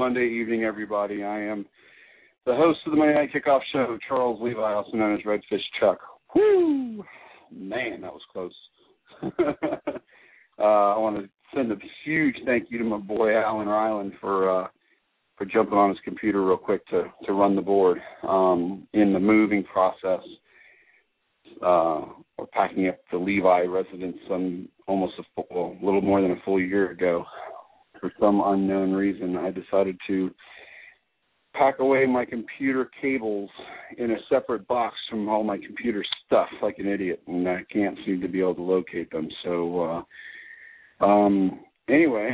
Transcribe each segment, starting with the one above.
Monday evening, everybody. I am the host of the Monday Night Kickoff Show, Charles Levi, also known as Redfish Chuck. Woo! Man, that was close. I want to send a huge thank you to my boy Alan Ryland for jumping on his computer real quick to run the board in the moving process. We're packing up the Levi residence almost a little more than a full year ago. For some unknown reason, I decided to pack away my computer cables in a separate box from all my computer stuff like an idiot, and I can't seem to be able to locate them. So, anyway,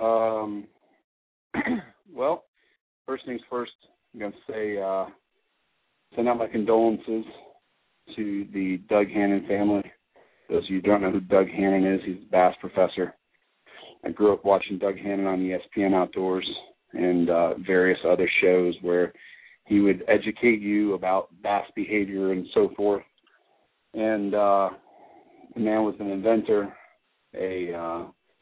well, first things first, I'm going to say send out my condolences to the Doug Hannon family. Those of you who don't know who Doug Hannon is, he's a bass professor. I grew up watching Doug Hannon on ESPN Outdoors and various other shows where he would educate you about bass behavior and so forth. And the man was an inventor, a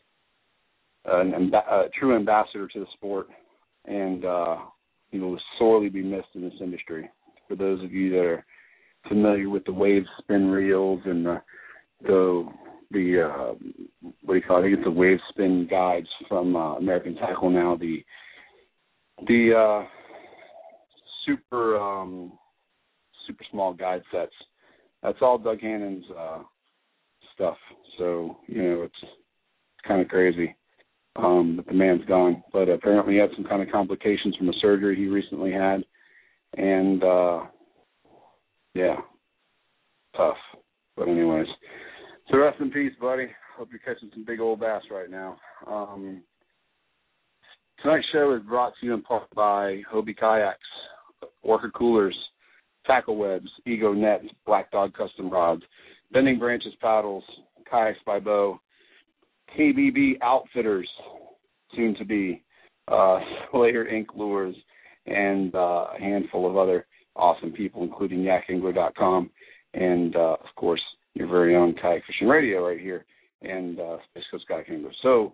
true ambassador to the sport, and he will sorely be missed in this industry. For those of you that are familiar with the wave spin reels and the what do you call it? I think it's the wave spin guides from American Tackle now. The super small guide sets. That's all Doug Hannon's stuff. So it's kind of crazy that the man's gone. But apparently he had some kind of complications from a surgery he recently had, and yeah, tough. But anyways. So rest in peace, buddy. Hope you're catching some big old bass right now. Tonight's show is brought to you in part by Hobie Kayaks, Orca Coolers, Tackle Webs, Ego Nets, Black Dog Custom Rods, Bending Branches Paddles, Kayaks by Bo, KBB Outfitters, soon to be, Slayer Inc. Lures, and a handful of other awesome people, including yakangler.com, and, of course, your very own Kayak Fishing Radio right here, and Space Coast Kayak Angler. So,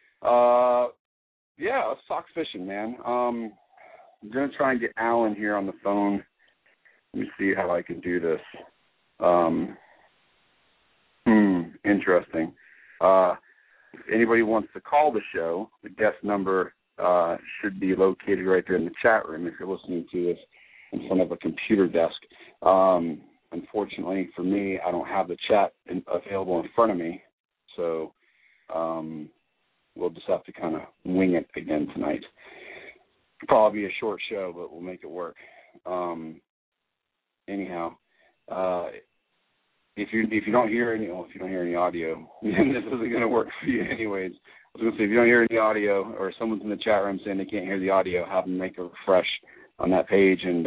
yeah, let's talk fishing, man. I'm going to try and get Alan here on the phone. Let me see how I can do this. Interesting. If anybody wants to call the show, the guest number should be located right there in the chat room if you're listening to this in front of a computer desk. Unfortunately for me, I don't have the chat available in front of me, so we'll just have to kind of wing it again tonight. Probably be a short show, but we'll make it work. Anyhow, if you don't hear any audio, this isn't going to work for you anyways. I was going to say, if you don't hear any audio, or someone's in the chat room saying they can't hear the audio, have them make a refresh on that page, and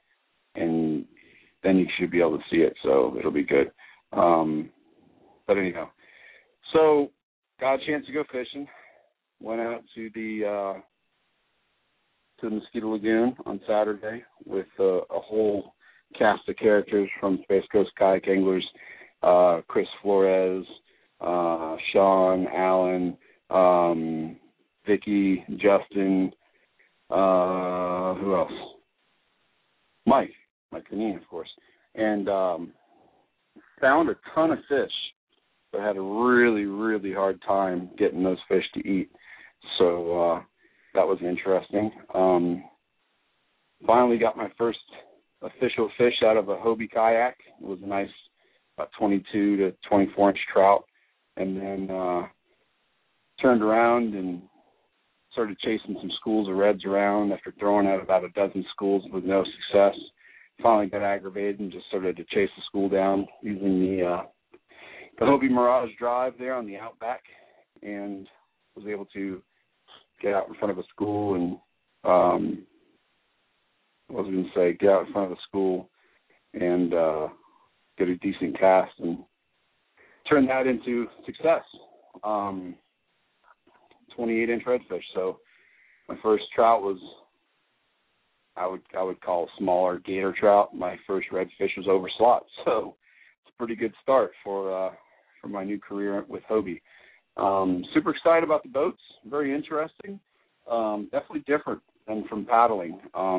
then you should be able to see it, so it'll be good. But anyhow, so got a chance to go fishing. Went out to the Mosquito Lagoon on Saturday with a whole cast of characters from Space Coast Kayak Anglers, Chris Flores, Sean, Alan, Vicky, Justin, who else? Mike Canine, of course, and found a ton of fish, but had a really, really hard time getting those fish to eat. So that was interesting. Finally got my first official fish out of a Hobie kayak. It was a nice about 22 to 24-inch trout, and then turned around and started chasing some schools of reds around after throwing out about a dozen schools with no success. Finally got aggravated and just started to chase the school down using the Hobie Mirage Drive there on the Outback, and was able to get out in front of a school and get out in front of a school and get a decent cast and turn that into success. 28-inch redfish. So my first trout was, I would call a smaller gator trout. My first redfish was over slot. So it's a pretty good start for my new career with Hobie. Super excited about the boats. Very interesting. Definitely different than from paddling.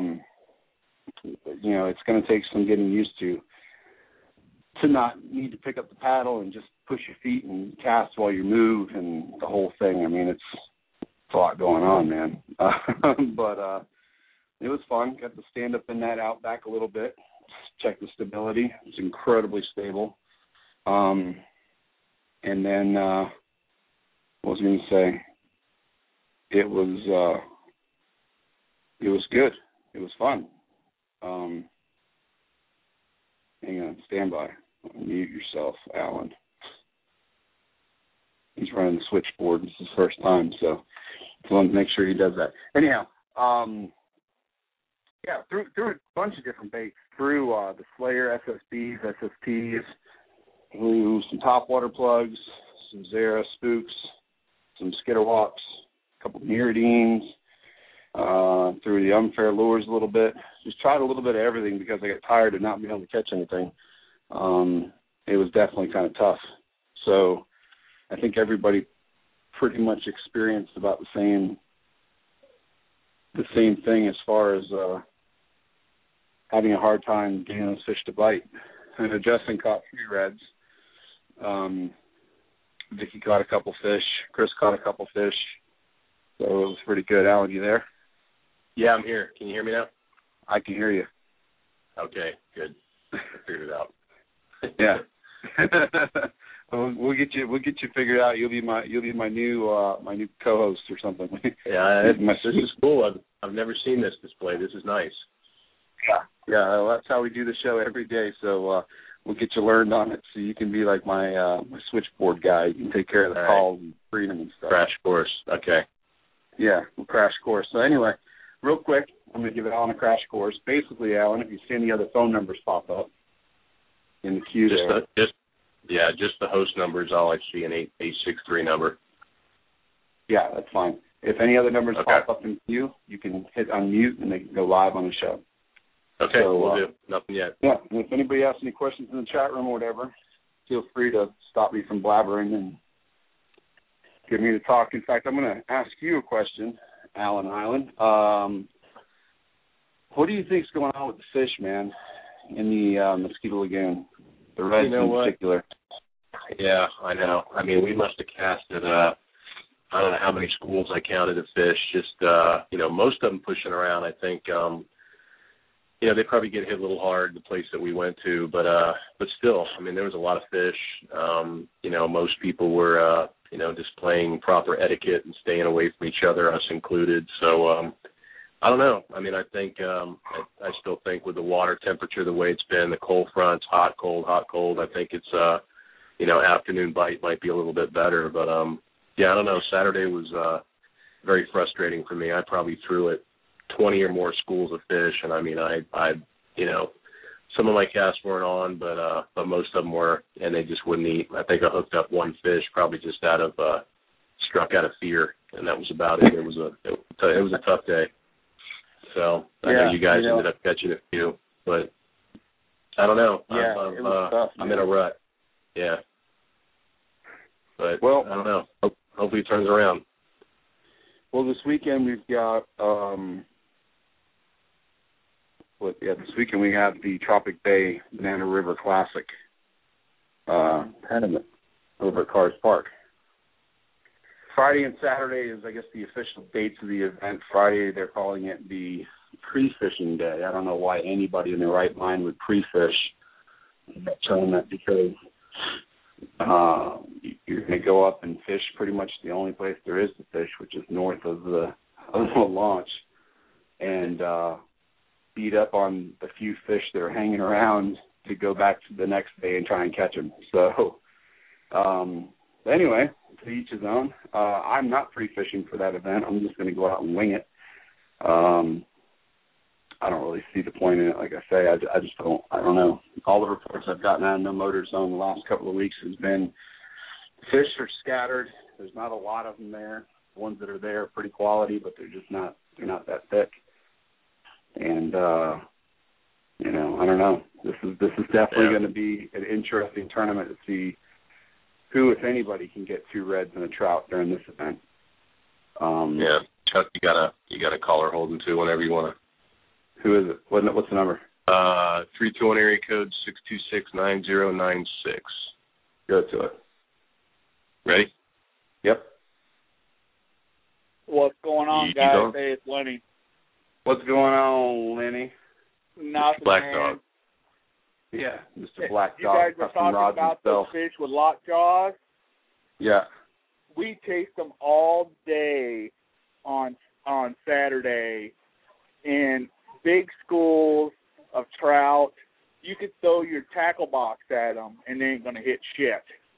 It's going to take some getting used to not need to pick up the paddle and just push your feet and cast while you move and the whole thing. I mean, it's a lot going on, man. But it was fun. Got to stand up in that Outback a little bit, check the stability. It's incredibly stable. And then what was I going to say? It was good. It was fun. Hang on, stand by. Mute yourself, Alan. He's running the switchboard. This is his first time, so I want to make sure he does that. Anyhow, threw a bunch of different baits. Threw the Slayer SSBs, SSTs, threw some topwater plugs, some Zara spooks, some skitterwalks, a couple of Neodynes, threw the unfair lures a little bit. Just tried a little bit of everything because I got tired of not being able to catch anything. It was definitely kind of tough. So I think everybody pretty much experienced about the same thing as far as having a hard time getting those fish to bite. I know Justin caught 3 reds. Vicky caught a couple fish. Chris caught a couple fish. So it was pretty good. Alan, you there? Yeah, I'm here. Can you hear me now? I can hear you. Okay, good. I figured it out. Yeah. We'll get you figured out. You'll be my new co-host or something. Yeah, this is cool. I've never seen this display. This is nice. Yeah. Well, that's how we do the show every day. So we'll get you learned on it, so you can be like my switchboard guy. You can take care of the calls and freedom and stuff. Crash course. Okay. Yeah, we'll crash course. So anyway, real quick, I'm going to give Alan a crash course. Basically, Alan, if you see any other phone numbers pop up in the queue just the host numbers. All I see an 863 number. Yeah, that's fine. If any other numbers pop up in the queue, you can hit unmute and they can go live on the show. Okay, so, we'll do. Nothing yet. Yeah, and if anybody has any questions in the chat room or whatever, feel free to stop me from blabbering and get me to talk. In fact, I'm going to ask you a question, Alan Island. What do you think's going on with the fish, man, in the Mosquito Lagoon? The reds in particular. Yeah, I know. I mean, we must have casted, I don't know how many schools I counted of fish. Just, most of them pushing around. I think, they probably get hit a little hard, the place that we went to. But still, I mean, there was a lot of fish. Most people were, displaying proper etiquette and staying away from each other, us included. So, I don't know. I mean, I think I still think with the water temperature the way it's been, the cold fronts, hot, cold, I think it's afternoon bite might be a little bit better. But I don't know. Saturday was very frustrating for me. I probably threw it 20 or more schools of fish, and I mean, I some of my casts weren't on, but most of them were, and they just wouldn't eat. I think I hooked up one fish, probably just struck out of fear, and that was about it. It was a tough day. So I know you guys ended up catching a few, but I don't know. Yeah, it was tough, I'm in a rut. Yeah. But I don't know. Hopefully it turns around. Well, this weekend we've got this weekend we have the Tropic Bay Banana River Classic tournament over at Cars Park. Friday and Saturday is, I guess, the official dates of the event. Friday, they're calling it the pre-fishing day. I don't know why anybody in their right mind would pre-fish that tournament, because you're going to go up and fish pretty much the only place there is to fish, which is north of the launch, and beat up on the few fish that are hanging around to go back to the next day and try and catch them. So, anyway, to each his own. I'm not pre-fishing for that event. I'm just going to go out and wing it. I don't really see the point in it. Like I say, I just don't. I don't know. All the reports I've gotten out of No Motor Zone the last couple of weeks has been fish are scattered. There's not a lot of them there. The ones that are there are pretty quality, but they're just not. They're not that thick. And I don't know. This is definitely going to be an interesting tournament to see who, if anybody, can get 2 reds and a trout during this event. Chuck, you got a caller holding too whenever you want to. Who is it? What's the number? 321 area code 626-9096. Go to it. Ready? Yep. What's going on, guys? Hey, it's Lenny. What's going on, Lenny? Nothing, Black man. Dog. Yeah, Mr. Black You Dog. guys were talking about those fish with lockjaws. Yeah. We chased them all day on Saturday in big schools of trout. You could throw your tackle box at them, and they ain't going to hit shit.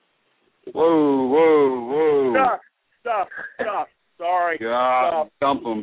Whoa. Stuff. Sorry. God, dump them.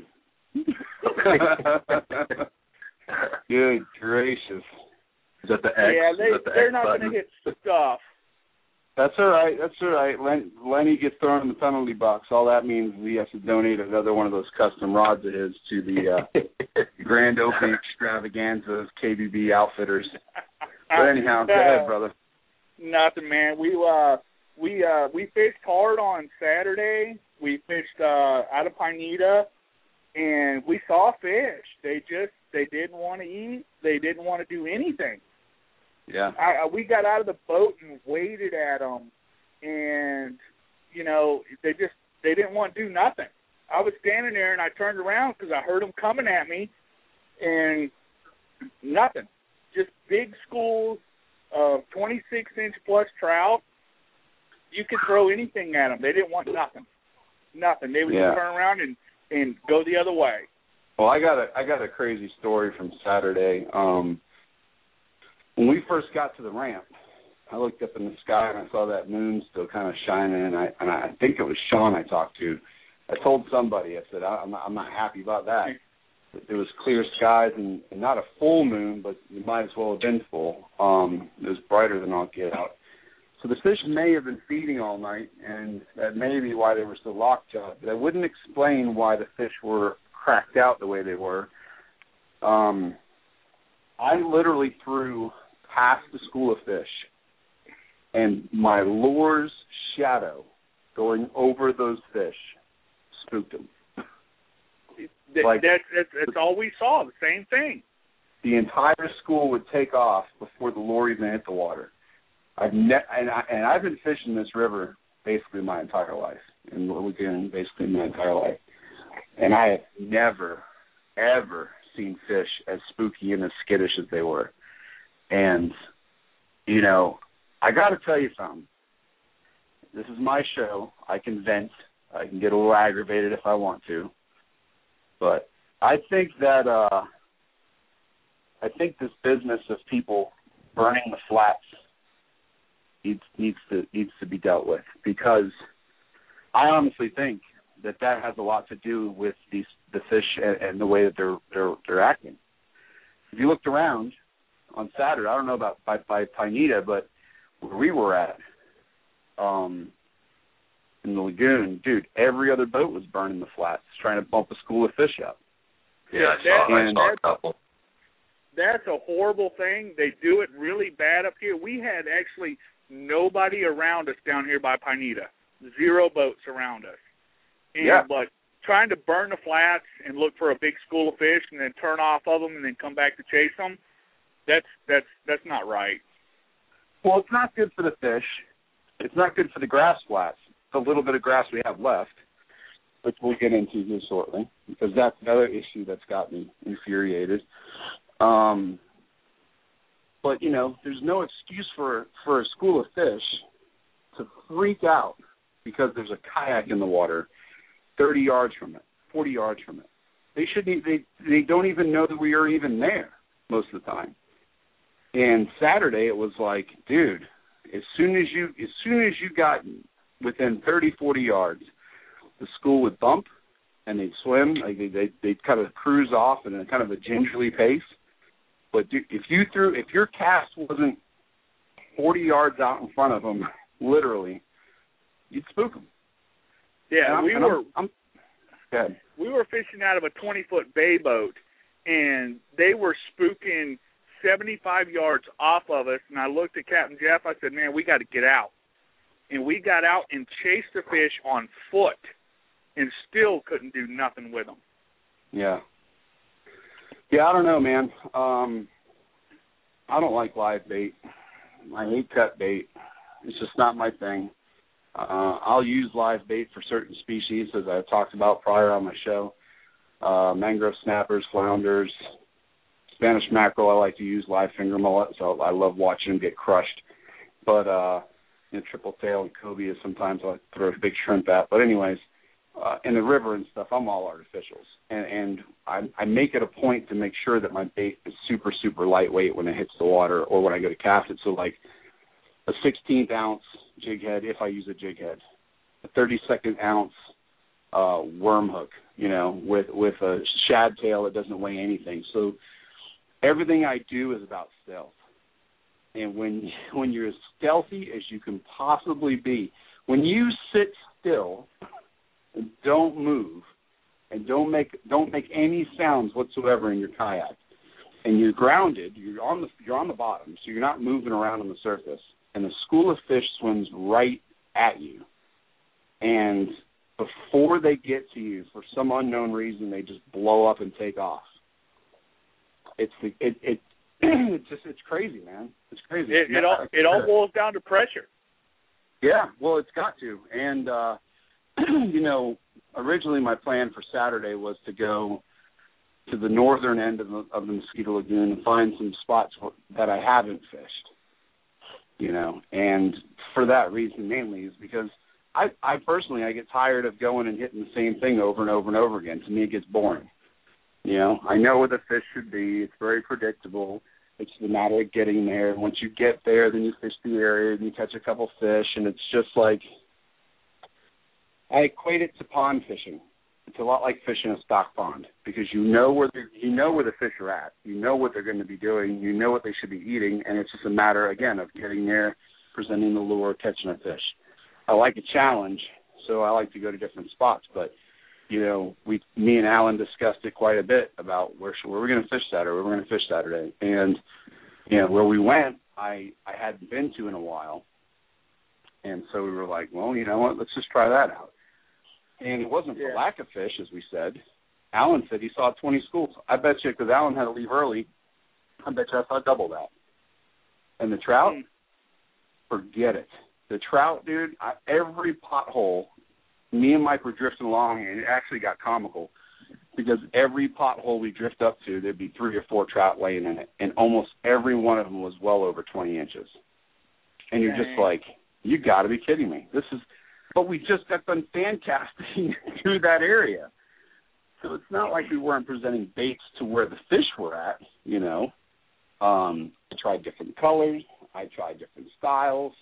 Good gracious. Is that the X? Yeah, they're not going to hit stuff. That's all right. Lenny gets thrown in the penalty box. All that means is he has to donate another one of those custom rods of his to the grand opening extravaganza of KBB Outfitters. But anyhow, go ahead, brother. Nothing, man. We fished hard on Saturday. We fished out of Pineda, and we saw fish. They didn't want to eat. They didn't want to do anything. Yeah. We got out of the boat and waited at them, and they didn't want to do nothing. I was standing there and I turned around because I heard them coming at me, and nothing. Just big schools of 26-inch plus trout. You could throw anything at them. They didn't want nothing. Nothing. They would just turn around and go the other way. Well, I got a crazy story from Saturday. When we first got to the ramp, I looked up in the sky and I saw that moon still kind of shining, and I think it was Sean I talked to. I told somebody, I said, I'm not happy about that. It was clear skies and not a full moon, but it might as well have been full. It was brighter than all get out. So the fish may have been feeding all night, and that may be why they were so lockjawed. But I wouldn't explain why the fish were cracked out the way they were. I literally threw past the school of fish, and my lure's shadow going over those fish spooked them. That's all we saw, the same thing. The entire school would take off before the lure even hit the water. I've been fishing this river basically my entire life, in the lagoon basically my entire life, and I have never, ever seen fish as spooky and as skittish as they were. And, I got to tell you something. This is my show. I can vent. I can get a little aggravated if I want to. But I think that this business of people burning the flats needs to be dealt with, because I honestly think that has a lot to do with the fish and the way that they're acting. If you looked around on Saturday, I don't know about by Pineda, but where we were at, in the lagoon, dude, every other boat was burning the flats, trying to bump a school of fish up. Yeah, I saw a couple. That's a horrible thing. They do it really bad up here. We had actually nobody around us down here by Pineda. 0 boats around us. But trying to burn the flats and look for a big school of fish and then turn off of them and then come back to chase them, that's not right. Well, it's not good for the fish. It's not good for the grass flats. The little bit of grass we have left, which we'll get into here shortly, because that's another issue that's got me infuriated. But, there's no excuse for a school of fish to freak out because there's a kayak in the water 30 yards from it, 40 yards from it. They don't even know that we are even there most of the time. And Saturday it was like, dude, as soon as you got within 30, 40 yards, the school would bump and they'd swim. Like they'd kind of cruise off in a kind of a gingerly pace. But dude, if your cast wasn't 40 yards out in front of them, literally, you'd spook them. Yeah, we were fishing out of a 20-foot bay boat, and they were spooking 75 yards off of us. And I looked at Captain Jeff. I said, "Man, we got to get out." And we got out and chased the fish on foot and still couldn't do nothing with them. Yeah. Yeah, I don't know, man. I don't like live bait. I hate cut bait. It's just not my thing. I'll use live bait for certain species, as I talked about prior on my show. Mangrove snappers, flounders, Spanish mackerel. I like to use live finger mullet, so I love watching them get crushed. But triple tail and cobia sometimes I throw a big shrimp at. But anyways, in the river and stuff, I'm all artificials. And I make it a point to make sure that my bait is super, super lightweight when it hits the water or when I go to cast it. So like a 16th ounce jig head, if I use a jig head, a 32nd ounce worm hook, with a shad tail that doesn't weigh anything. So everything I do is about stealth. And when you're as stealthy as you can possibly be, when you sit still and don't move and don't make any sounds whatsoever in your kayak, and you're grounded, you're on the bottom, so you're not moving around on the surface, and the school of fish swims right at you, and before they get to you, for some unknown reason, they just blow up and take off. It's crazy, man. It's crazy. It all boils down to pressure. Yeah, well, it's got to. And originally my plan for Saturday was to go to the northern end of the Mosquito Lagoon and find some spots that I haven't fished. And for that reason mainly is because I personally get tired of going and hitting the same thing over and over and over again. To me, it gets boring. I know where the fish should be. It's very predictable. It's the matter of getting there. Once you get there, then you fish the area and you catch a couple fish, and it's just like I equate it to pond fishing. It's a lot like fishing a stock pond because you know where the fish are at. You know what they're going to be doing. You know what they should be eating, and it's just a matter again of getting there, presenting the lure, catching a fish. I like a challenge, so I like to go to different spots. But me and Alan discussed it quite a bit about where we're going to fish Saturday. And where we went, I hadn't been to in a while, and so we were like, well, you know what? Let's just try that out. And it wasn't for lack of fish, as we said. Alan said he saw 20 schools. I bet you, because Alan had to leave early, I bet you I saw double that. And the trout, forget it. The trout, dude, every pothole, me and Mike were drifting along, and it actually got comical because every pothole we drift up to, there'd be 3 or 4 trout laying in it, and almost every one of them was well over 20 inches. And you're just like, you got to be kidding me. But we just got done fan casting through that area. So it's not like we weren't presenting baits to where the fish were at, I tried different colors. I tried different styles.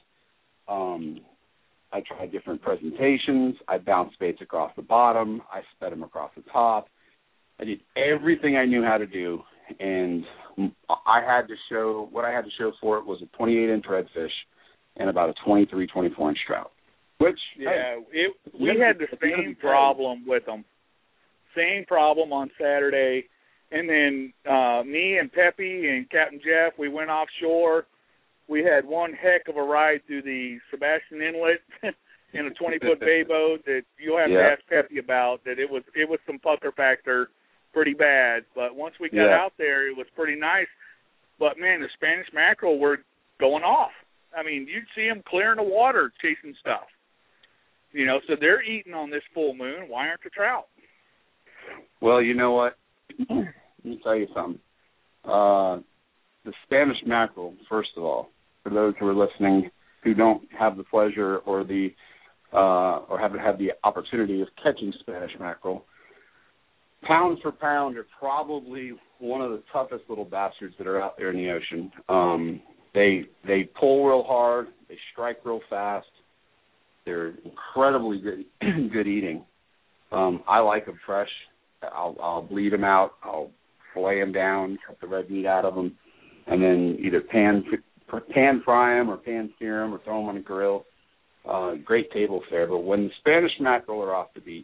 I tried different presentations. I bounced baits across the bottom. I sped them across the top. I did everything I knew how to do, and what I had to show for it was a 28-inch redfish and about a 23, 24-inch trout. Which, we had the same problem with them. Same problem on Saturday. And then me and Pepe and Captain Jeff, we went offshore. We had one heck of a ride through the Sebastian Inlet in a 20-foot bay boat that you'll have to ask Pepe about. That it was some pucker factor pretty bad. But once we got out there, it was pretty nice. But, man, the Spanish mackerel were going off. I mean, you'd see them clearing the water chasing stuff. So they're eating on this full moon. Why aren't the trout? Well, you know what? Let me tell you something. The Spanish mackerel, first of all, for those who are listening who don't have the pleasure or haven't had the opportunity of catching Spanish mackerel, pound for pound are probably one of the toughest little bastards that are out there in the ocean. They pull real hard. They strike real fast. They're incredibly good eating. I like them fresh. I'll bleed them out. I'll fillet them down, cut the red meat out of them, and then either pan fry them or pan sear them or throw them on a grill. Great table fare. But when the Spanish mackerel are off the beach,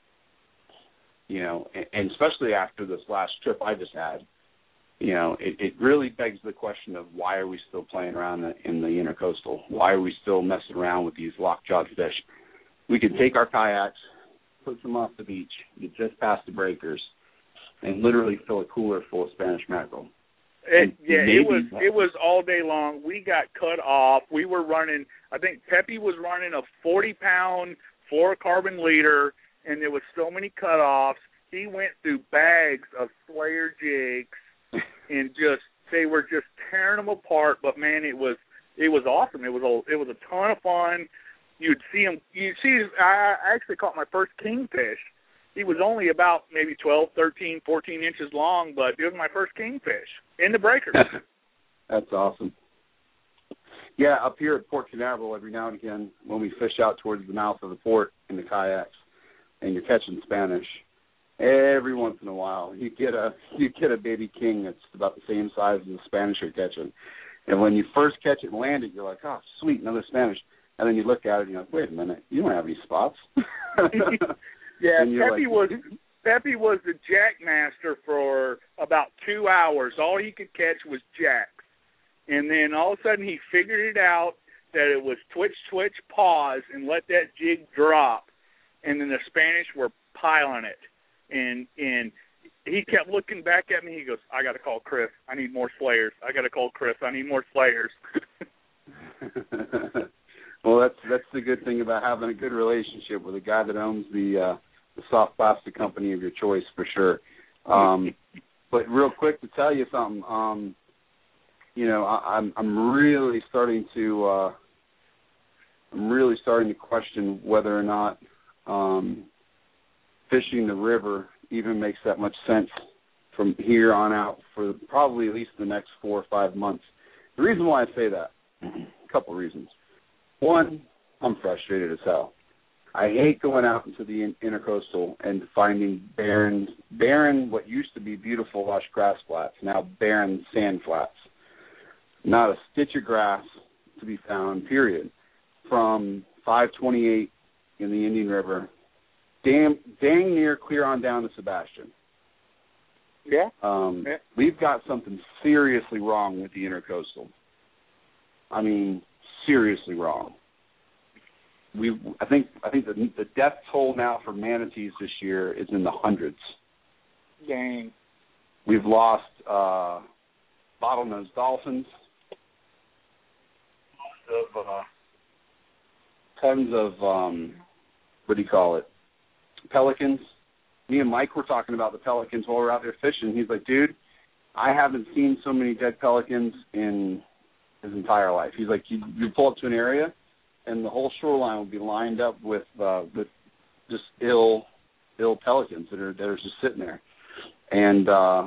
and especially after this last trip I just had, it really begs the question of why are we still playing around in the intercoastal? Why are we still messing around with these lockjawed fish? We could take our kayaks puts them off the beach. You just past the breakers, and literally fill a cooler full of Spanish mackerel. It was all day long. We got cut off. We were running, I think Pepe was running a 40-pound fluorocarbon leader, and there was so many cutoffs. He went through bags of Slayer jigs, and they were just tearing them apart. But man, it was awesome. It was a ton of fun. You'd see him. I actually caught my first kingfish. He was only about maybe 12, 13, 14 inches long, but it was my first kingfish in the breakers. That's awesome. Yeah, up here at Port Canaveral, every now and again, when we fish out towards the mouth of the port in the kayaks, and you're catching Spanish, every once in a while you get a baby king that's about the same size as the Spanish you're catching. And when you first catch it and land it, you're like, oh, sweet, another Spanish. And then you look at it and you're like, wait a minute, you don't have any spots. Yeah, Pepe was the jack master for about 2 hours. All he could catch was jacks. And then all of a sudden he figured it out that it was twitch, twitch, pause, and let that jig drop. And then the Spanish were piling it. And he kept looking back at me. He goes, I got to call Chris. I need more Slayers. I got to call Chris. I need more Slayers. Well, that's the good thing about having a good relationship with a guy that owns the soft plastic company of your choice, for sure. But real quick to tell you something, I'm really starting to question whether or not fishing the river even makes that much sense from here on out for probably at least the next 4 or 5 months. The reason why I say that, a couple of reasons. One, I'm frustrated as hell. I hate going out into the intercoastal and finding barren, what used to be beautiful lush grass flats, now barren sand flats. Not a stitch of grass to be found, period. From 528 in the Indian River, dang near clear on down to Sebastian. Yeah. We've got something seriously wrong with the intercoastal. I mean, seriously wrong. I think the death toll now for manatees this year is in the hundreds. Dang. We've lost bottlenose dolphins, tons of pelicans. Me and Mike were talking about the pelicans while we were out there fishing. He's like, dude, I haven't seen so many dead pelicans in his entire life. He's like, you pull up to an area, and the whole shoreline will be lined up with just ill pelicans that are just sitting there. And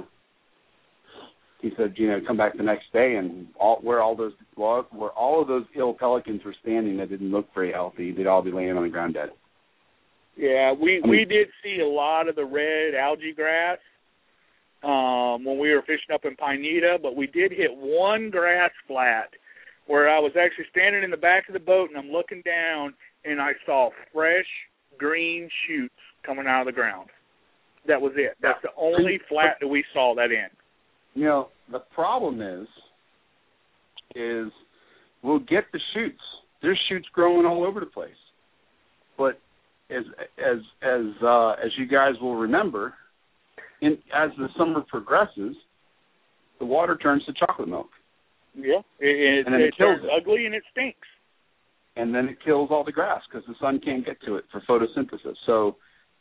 he said, come back the next day, and where all of those ill pelicans were standing that didn't look very healthy, they'd all be laying on the ground dead. Yeah, we did see a lot of the red algae grass when we were fishing up in Pineda, but we did hit one grass flat where I was actually standing in the back of the boat, and I'm looking down, and I saw fresh green shoots coming out of the ground. That was it. That's the only flat that we saw that in. The problem is we'll get the shoots. There's shoots growing all over the place. But as you guys will remember, as the summer progresses, the water turns to chocolate milk. Yeah, it kills turns ugly and it stinks. And then it kills all the grass because the sun can't get to it for photosynthesis. So,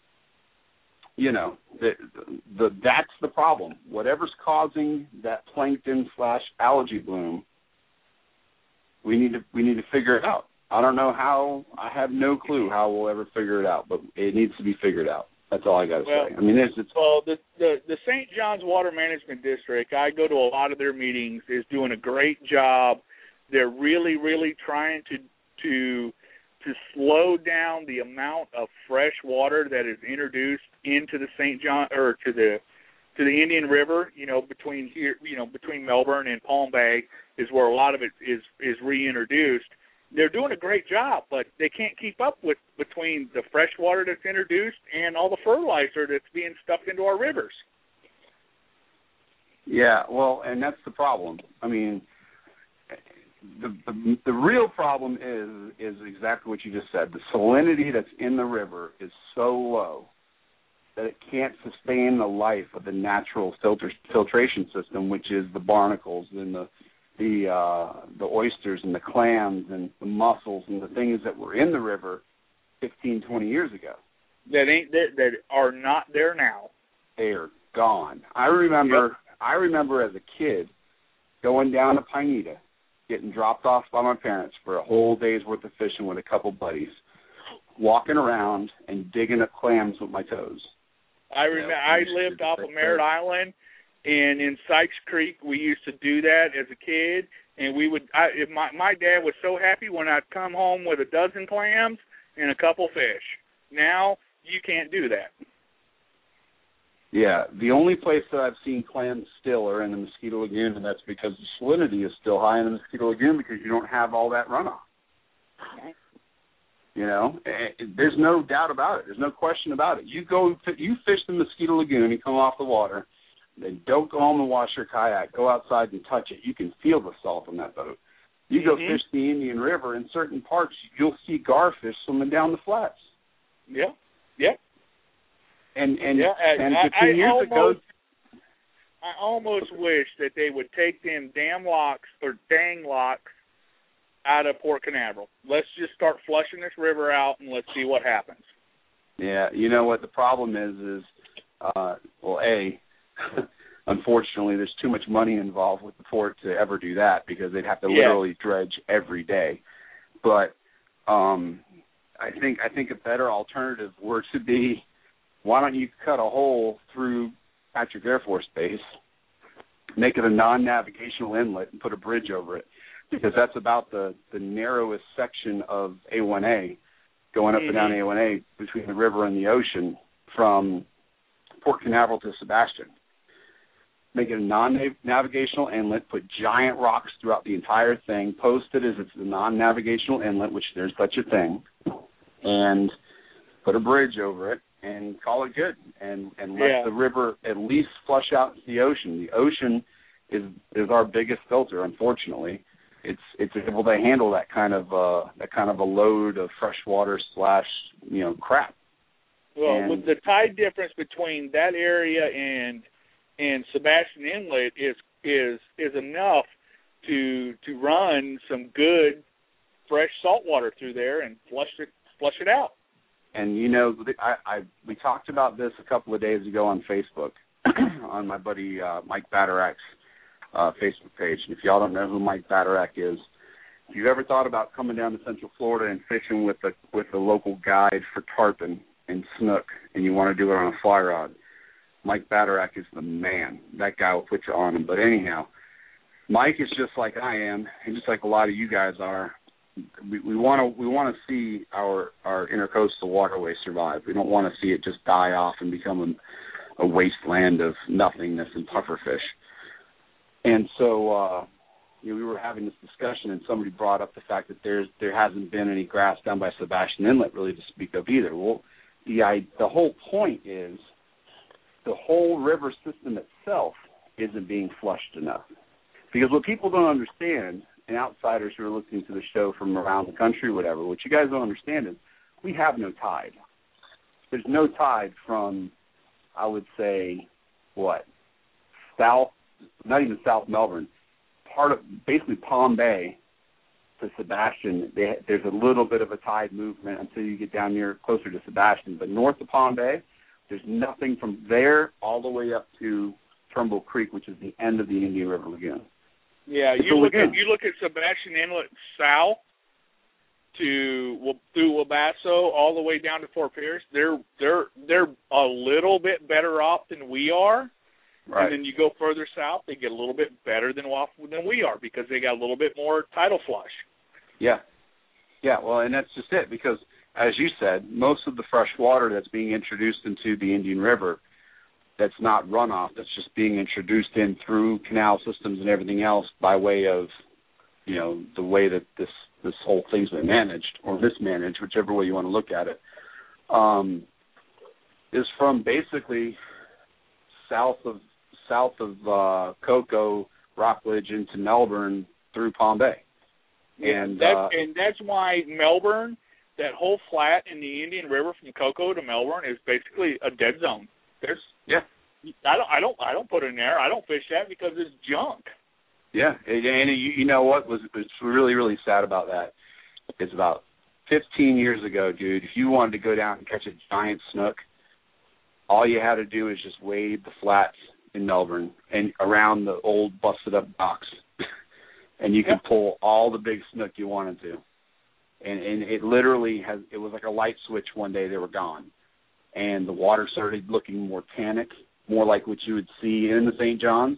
that's the problem. Whatever's causing that plankton/algae bloom, we need to figure it out. I don't know how. I have no clue how we'll ever figure it out, but it needs to be figured out. That's all I got to say. I mean, the St. John's Water Management District, I go to a lot of their meetings, is doing a great job. They're really, really trying to slow down the amount of fresh water that is introduced into the St. John or to the Indian River. Between Melbourne and Palm Bay is where a lot of it is reintroduced. They're doing a great job, but they can't keep up with between the fresh water that's introduced and all the fertilizer that's being stuffed into our rivers. Yeah, well, and that's the problem. I mean, the real problem is exactly what you just said. The salinity that's in the river is so low that it can't sustain the life of the natural filtration system, which is the barnacles and the oysters and the clams and the mussels and the things that were in the river 15, 20 years ago. That are not there now. They're gone. I remember as a kid going down to Pineda, getting dropped off by my parents for a whole day's worth of fishing with a couple buddies, walking around and digging up clams with my toes. I remember I lived off of Merritt Island, and in Sykes Creek we used to do that as a kid, and we would. My dad was so happy when I'd come home with a dozen clams and a couple fish. Now you can't do that. Yeah, the only place that I've seen clams still are in the Mosquito Lagoon, and that's because the salinity is still high in the Mosquito Lagoon because you don't have all that runoff. Okay. You know, there's no doubt about it. There's no question about it. You fish the Mosquito Lagoon, you come off the water, then don't go home and wash your kayak. Go outside and touch it. You can feel the salt on that boat. You go fish the Indian River, in certain parts, you'll see garfish swimming down the flats. Yeah, yeah. And 15 years ago, I almost wish that they would take them damn locks or dang locks out of Port Canaveral. Let's just start flushing this river out and let's see what happens. Yeah, you know what the problem is unfortunately, there's too much money involved with the port to ever do that because they'd have to literally dredge every day. But I think a better alternative were to be, why don't you cut a hole through Patrick Air Force Base, make it a non-navigational inlet, and put a bridge over it, because that's about the narrowest section of A1A, going up and down A1A between the river and the ocean from Port Canaveral to Sebastian. Make it a non-navigational inlet, put giant rocks throughout the entire thing, post it as it's a non-navigational inlet, which there's such a thing, and put a bridge over it, and call it good, and let the river at least flush out into the ocean. The ocean is our biggest filter, unfortunately. It's able to handle that kind of a load of fresh water / crap. Well, with the tide difference between that area and Sebastian Inlet is enough to run some good fresh salt water through there and flush it out. And we talked about this a couple of days ago on Facebook, on my buddy Mike Batarak's Facebook page. And if y'all don't know who Mike Batarak is, if you've ever thought about coming down to Central Florida and fishing with the local guide for tarpon and snook, and you want to do it on a fly rod, Mike Batarak is the man. That guy will put you on him. But anyhow, Mike is just like I am, and just like a lot of you guys are. We want to see our intercoastal waterway survive. We don't want to see it just die off and become a wasteland of nothingness and pufferfish. And so we were having this discussion, and somebody brought up the fact that there hasn't been any grass down by Sebastian Inlet really to speak of either. Well, the whole point is the whole river system itself isn't being flushed enough. Because what people don't understand, and outsiders who are listening to the show from around the country or whatever, what you guys don't understand is we have no tide. There's no tide from, I would say, not even South Melbourne, basically Palm Bay to Sebastian. There's a little bit of a tide movement until you get down closer to Sebastian. But north of Palm Bay, there's nothing from there all the way up to Trumbull Creek, which is the end of the Indian River Lagoon. Yeah, you look at Sebastian Inlet south through Wabasso all the way down to Fort Pierce. They're a little bit better off than we are, right. And then you go further south, they get a little bit better than we are because they got a little bit more tidal flush. Yeah. Well, and that's just it, because as you said, most of the fresh water that's being introduced into the Indian River, that's not runoff, that's just being introduced in through canal systems and everything else by way of, the way that this whole thing's been managed or mismanaged, whichever way you want to look at it, is from basically south of Cocoa, Rockledge into Melbourne through Palm Bay. Yeah, And that's why Melbourne, that whole flat in the Indian River from Cocoa to Melbourne is basically a dead zone. I don't put it in there. I don't fish that because it's junk. Yeah, and you know what was really, really sad about that is about 15 years ago, dude, if you wanted to go down and catch a giant snook, all you had to do is just wade the flats in Melbourne and around the old busted-up docks, and you could pull all the big snook you wanted to. And it literally it was like a light switch one day, they were gone. And the water started looking more tannic, more like what you would see in the St. John's.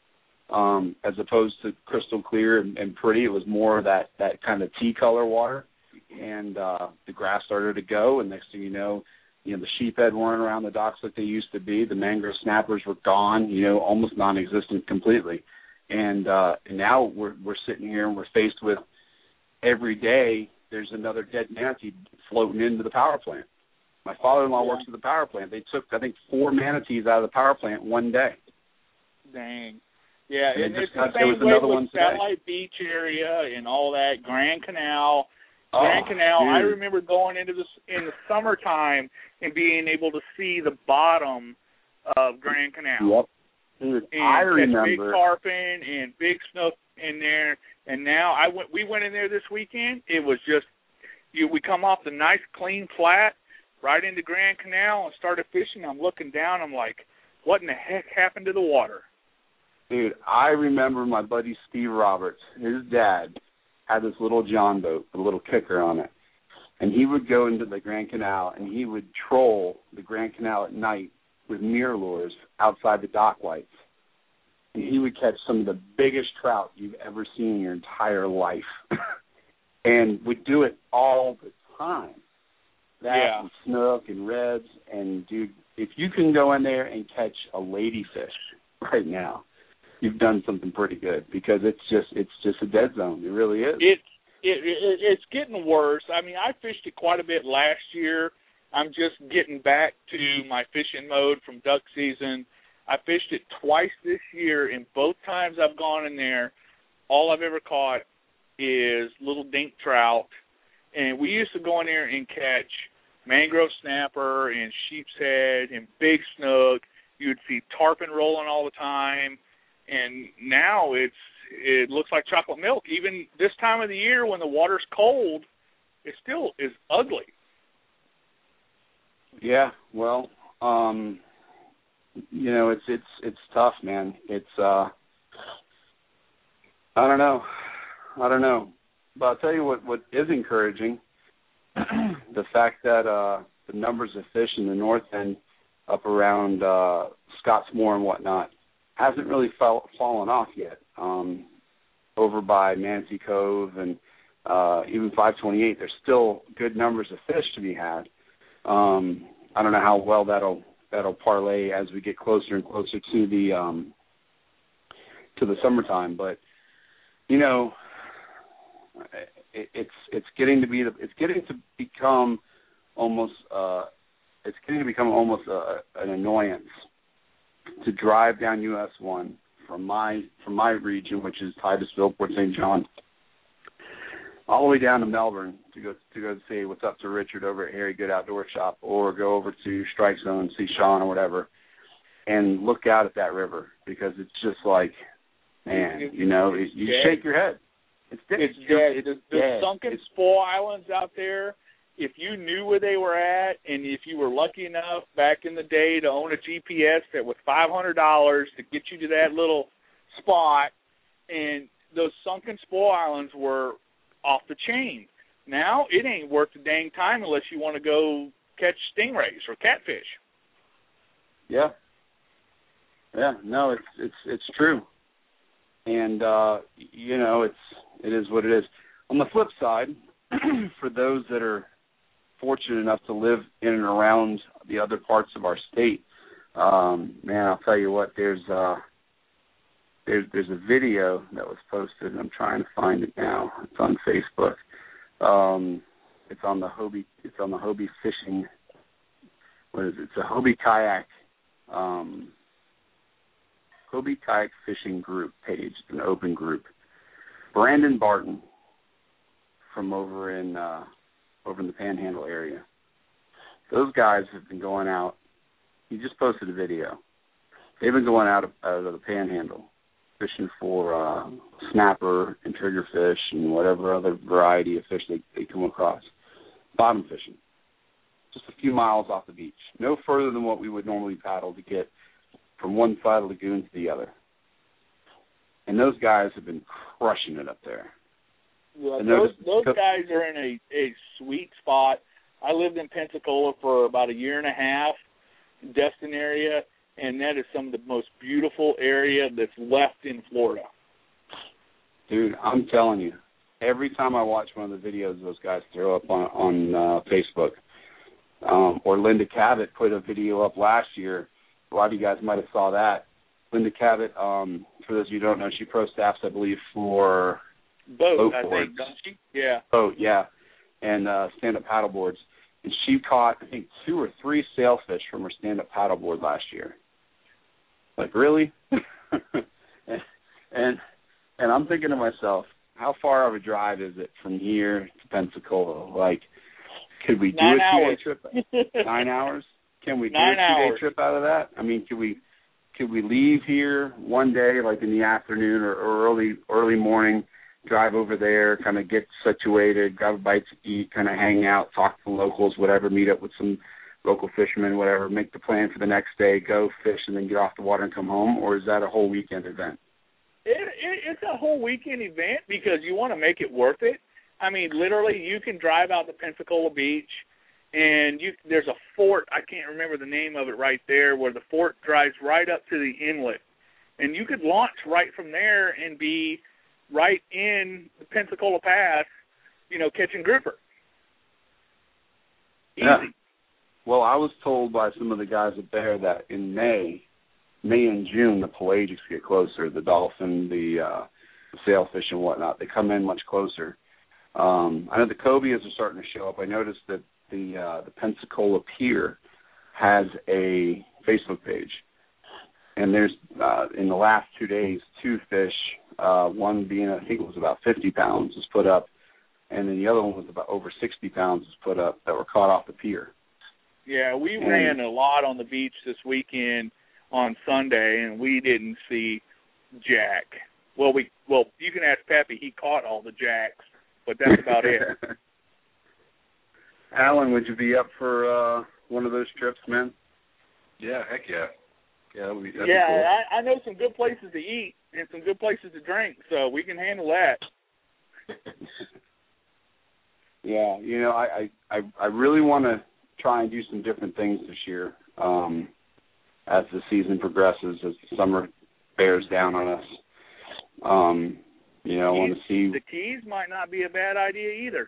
As opposed to crystal clear and pretty, it was more of that kind of tea color water, and the grass started to go, and next thing you know, the sheephead weren't around the docks like they used to be. The mangrove snappers were gone, almost non-existent completely, and now we're sitting here and we're faced with every day there's another dead manatee floating into the power plant. My father-in-law works at the power plant. They took, I think, 4 manatees out of the power plant one day. Dang. Yeah, and it's the there was same way another with one today. Satellite Beach area and all that, Grand Canal. Oh, Grand Canal, dude. I remember going into this in the summertime and being able to see the bottom of Grand Canal. Yep. Dude, and I catch remember. big tarpon and big snook in there. And now we went in there this weekend. It was just, we come off the nice clean flat right into Grand Canal and started fishing. I'm looking down. I'm like, what in the heck happened to the water? Dude, I remember my buddy Steve Roberts, his dad, had this little John boat, a little kicker on it. And he would go into the Grand Canal, and he would troll the Grand Canal at night with mirror lures outside the dock lights. And he would catch some of the biggest trout you've ever seen in your entire life. And would do it all the time. And snook and reds. And, dude, if you can go in there and catch a ladyfish right now, you've done something pretty good, because it's just a dead zone. It really is. It's getting worse. I mean, I fished it quite a bit last year. I'm just getting back to my fishing mode from duck season. I fished it twice this year, and both times I've gone in there, all I've ever caught is little dink trout. And we used to go in there and catch mangrove snapper and sheep's head and big snook. You'd see tarpon rolling all the time. And now it looks like chocolate milk. Even this time of the year when the water's cold, it still is ugly. Yeah, well, it's tough, man. It's I don't know. But I'll tell you what is encouraging, the fact that the numbers of fish in the north end up around Scottsmore and whatnot hasn't really fallen off yet. Over by Manatee Cove and even 528, there's still good numbers of fish to be had. I don't know how well that'll parlay as we get closer and closer to the summertime, but it's getting to become almost an annoyance to drive down US 1 from my region, which is Titusville, Port St. John, all the way down to Melbourne to go say what's up to Richard over at Harry Good Outdoor Shop, or go over to Strike Zone and see Sean or whatever, and look out at that river, because it's just like, man, you shake your head. It's dead. The sunken spoil islands out there, if you knew where they were at, and if you were lucky enough back in the day to own a GPS that was $500 to get you to that little spot, and those sunken spoil islands were off the chain. Now it ain't worth the dang time unless you want to go catch stingrays or catfish. Yeah. No, it's true, and it is what it is. On the flip side, for those that are fortunate enough to live in and around the other parts of our state, man, I'll tell you what, there's a video that was posted, and I'm trying to find it now. It's on Facebook. It's on the Hobie fishing. What is it? It's a Hobie kayak fishing group page. It's an open group. Brandon Barton from over in the Panhandle area. Those guys have been going out. He just posted a video. They've been going out of the Panhandle, fishing for snapper and triggerfish and whatever other variety of fish they come across. Bottom fishing. Just a few miles off the beach. No further than what we would normally paddle to get from one side of the lagoon to the other. And those guys have been crushing it up there. Yeah, those guys are in a sweet spot. I lived in Pensacola for about a year and a half, Destin area, and that is some of the most beautiful area that's left in Florida. Dude, I'm telling you, every time I watch one of the videos those guys throw up on Facebook, or Linda Cabot put a video up last year. A lot of you guys might have saw that. Linda Cabot, for those of you who don't know, she pro staffs, I believe, for boat I think, doesn't she? Yeah. Boat, yeah, and stand-up paddleboards. And she caught, I think, 2 or 3 sailfish from her stand-up paddleboard last year. Like, really? and I'm thinking to myself, how far of a drive is it from here to Pensacola? Like, could we do a 2-day trip? 9 hours? Can we do a 2-day trip out of that? I mean, could we leave here one day, like in the afternoon or early morning, drive over there, kind of get situated, grab a bite to eat, kind of hang out, talk to the locals, whatever, meet up with some local fishermen, whatever, make the plan for the next day, go fish, and then get off the water and come home? Or is that a whole weekend event? It's a whole weekend event because you want to make it worth it. I mean, literally, you can drive out to Pensacola Beach, and there's a fort, I can't remember the name of it right there, where the fort drives right up to the inlet. And you could launch right from there and be right in the Pensacola Pass, catching grouper. Easy. Yeah. Well, I was told by some of the guys up there that in May and June, the pelagics get closer, the dolphin, the sailfish and whatnot. They come in much closer. I know the cobias are starting to show up. I noticed that the Pensacola Pier has a Facebook page. And there's, in the last 2 days, 2 fish, one being, I think it was about 50 pounds, was put up, and then the other one was about over 60 pounds was put up that were caught off the pier. Yeah, we ran a lot on the beach this weekend on Sunday, and we didn't see jack. Well, you can ask Peppy. He caught all the jacks, but that's about it. Alan, would you be up for one of those trips, man? Yeah, heck yeah. Yeah, that'd be cool. I know some good places to eat and some good places to drink, so we can handle that. Yeah, I really want to try and do some different things this year as the season progresses, as the summer bears down on us. I want to see. The Keys might not be a bad idea either.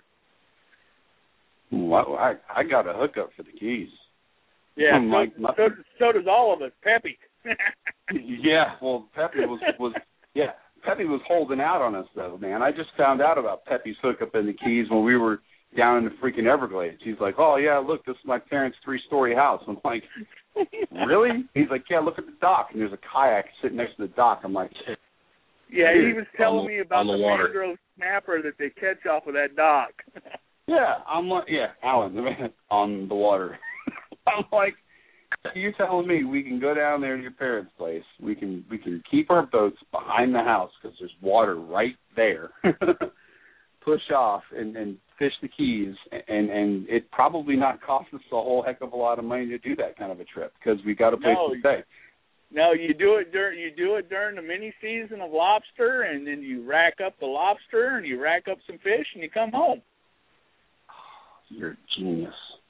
Well, I got a hookup for the Keys. Yeah, so does all of us. Peppy. Yeah, well, Peppy Peppy was holding out on us, though, man. I just found out about Peppy's hookup in the Keys when we were down in the freaking Everglades. He's like, oh, yeah, look, this is my parents' 3-story house. I'm like, really? He's like, yeah, look at the dock. And there's a kayak sitting next to the dock. I'm like, yeah, he was telling me about the mangrove snapper that they catch off of that dock. Yeah, I'm like, yeah, Alan, the man on the water. I'm like, you're telling me we can go down there to your parents' place. We can keep our boats behind the house because there's water right there. Push off and fish the Keys, and it probably not cost us a whole heck of a lot of money to do that kind of a trip because we got a place to stay. No, you do it during the mini season of lobster, and then you rack up the lobster and you rack up some fish, and you come home. You're a genius.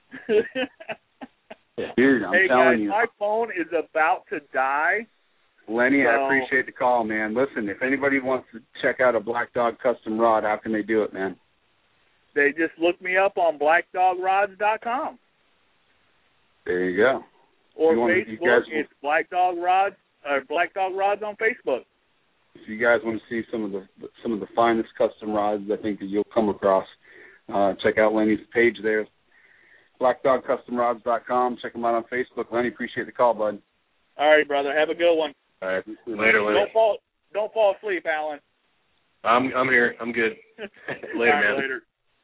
Dude, I'm telling you. My phone is about to die. Lenny, I appreciate the call, man. Listen, if anybody wants to check out a Black Dog custom rod, how can they do it, man? They just look me up on blackdogrods.com. There you go. Or Facebook, it's Black Dog Rods, or Black Dog Rods on Facebook. If you guys want to see some of the finest custom rods I think that you'll come across, check out Lenny's page there. BlackDogCustomRods.com. Check him out on Facebook. Lenny, appreciate the call, bud. All right, brother. Have a good one. All right. Later. Don't fall asleep, Alan. I'm here. I'm good. Later, right, man. Later.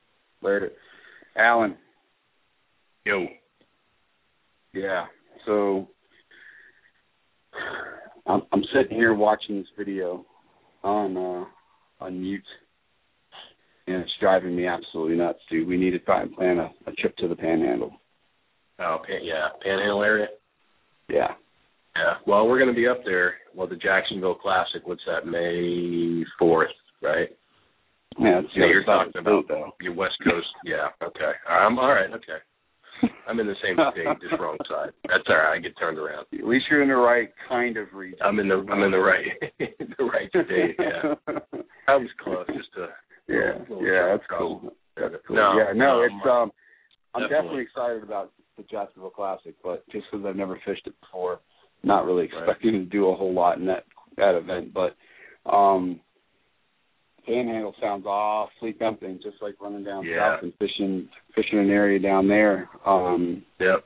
Later. Alan. Yo. Yeah. So I'm sitting here watching this video on mute, and it's driving me absolutely nuts, dude. We need to try and plan a trip to the Panhandle. Oh, yeah, Panhandle area. Yeah. Yeah. Well, we're going to be up there. Well, the Jacksonville Classic. What's that? May 4th, right? Yeah. It's you're talking about though. Your West Coast. Yeah. Okay. I'm all right. Okay. I'm in the same state, just wrong side. That's all right. I get turned around. At least you're in the right kind of region. I'm in the right the right state. Yeah. I was close, just to. That's cool. That's cool. I'm definitely excited about the Jacksonville Classic, but just because I've never fished it before, not really expecting to do a whole lot in that event. But Panhandle sounds awfully tempting, just like running down south and fishing an area down there. Yep.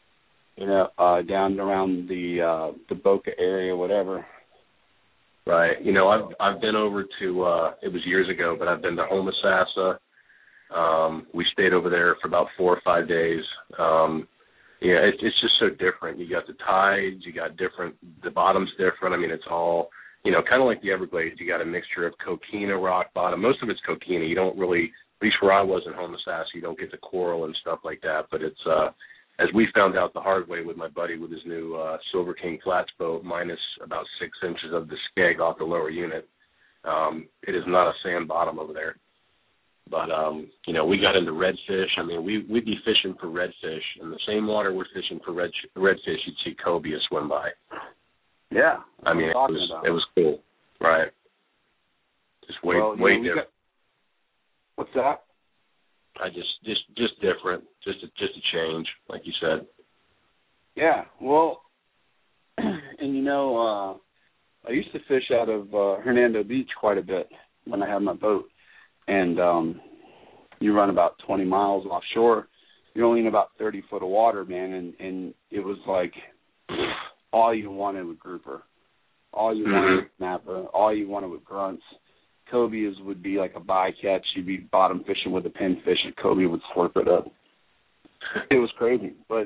Down around the Boca area, whatever. Right. I've been over to it was years ago, but I've been to Homosassa. We stayed over there for about 4 or 5 days. It's just so different. You got the tides, you got the bottom's different. I mean, it's all, kind of like the Everglades. You got a mixture of coquina rock bottom. Most of it's coquina. You don't really, at least where I was in Homosassa, you don't get the coral and stuff like that. But it's, as we found out the hard way with my buddy with his new Silver King flats boat, minus about 6 inches of the skeg off the lower unit, it is not a sand bottom over there. But, we got into redfish. I mean, we'd be fishing for redfish. In the same water we're fishing for redfish, you'd see cobia swim by. Yeah. I mean, it was cool. Right. Just way different. What's that? Just different. Just a change, like you said. Yeah. Well, and I used to fish out of Hernando Beach quite a bit when I had my boat. And you run about 20 miles offshore. You're only in about 30 foot of water, man, and it was like all you wanted was grouper. All you wanted was snapper. All you wanted was grunts. Cobias would be like a bycatch. You'd be bottom fishing with a pinfish, and cobia would slurp it up. It was crazy. But,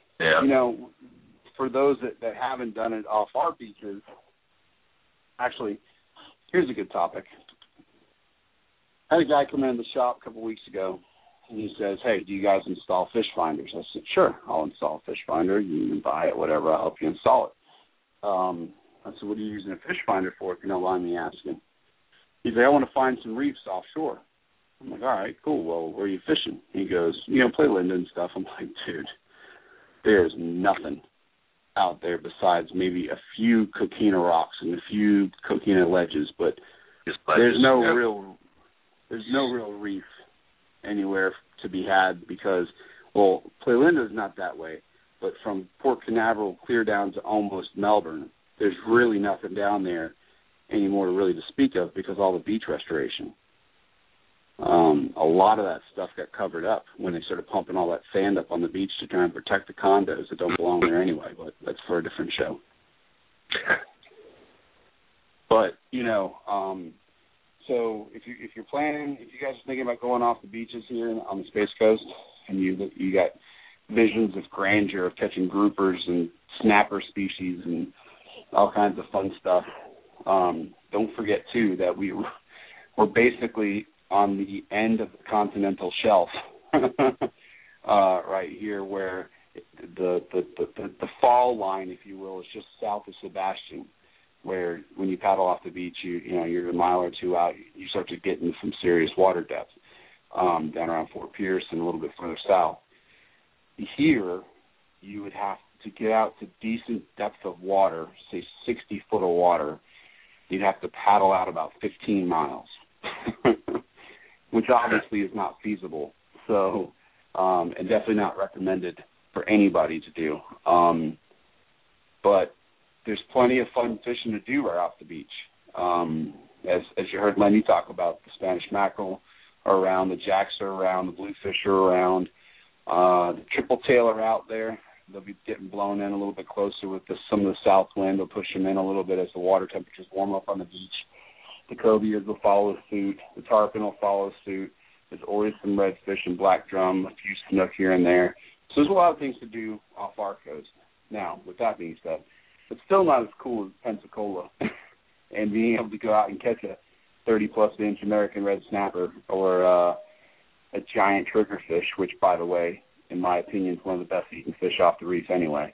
for those that haven't done it off our beaches, actually, here's a good topic. I had a guy come in the shop a couple of weeks ago, and he says, "Hey, do you guys install fish finders?" I said, "Sure, I'll install a fish finder. You can buy it, whatever. I'll help you install it." I said, "What are you using a fish finder for, if you don't mind me asking?" He said, "I want to find some reefs offshore." I'm like, "All right, cool. Well, where are you fishing?" He goes, play Linda and stuff. I'm like, "Dude, there's nothing out there besides maybe a few coquina rocks and a few coquina ledges, but there's no real reef anywhere to be had because, well, Playa Linda is not that way, but from Port Canaveral clear down to almost Melbourne, there's really nothing down there anymore really to speak of because all the beach restoration. A lot of that stuff got covered up when they started pumping all that sand up on the beach to try and protect the condos that don't belong there anyway, but that's for a different show. But, so if you're planning, if you guys are thinking about going off the beaches here on the Space Coast, and you got visions of grandeur of catching groupers and snapper species and all kinds of fun stuff, don't forget too that we're basically on the end of the continental shelf, right here, where the fall line, if you will, is just south of Sebastian, where when you paddle off the beach, you're a mile or two out, you start to get into some serious water depth, down around Fort Pierce and a little bit further south. Here, you would have to get out to decent depth of water, say 60 foot of water. You'd have to paddle out about 15 miles, which obviously is not feasible. So, and definitely not recommended for anybody to do. But there's plenty of fun fishing to do right off the beach. As you heard Lenny talk about, the Spanish mackerel are around, the jacks are around, the bluefish are around, the triple tail are out there. They'll be getting blown in a little bit closer with some of the south wind. They'll push them in a little bit as the water temperatures warm up on the beach. The cobias will follow suit. The tarpon will follow suit. There's always some redfish and black drum, a few snook here and there. So there's a lot of things to do off our coast. Now, with that being said, it's still not as cool as Pensacola and being able to go out and catch a 30-plus inch American red snapper or a giant triggerfish, which, by the way, in my opinion, is one of the best eating fish off the reef anyway.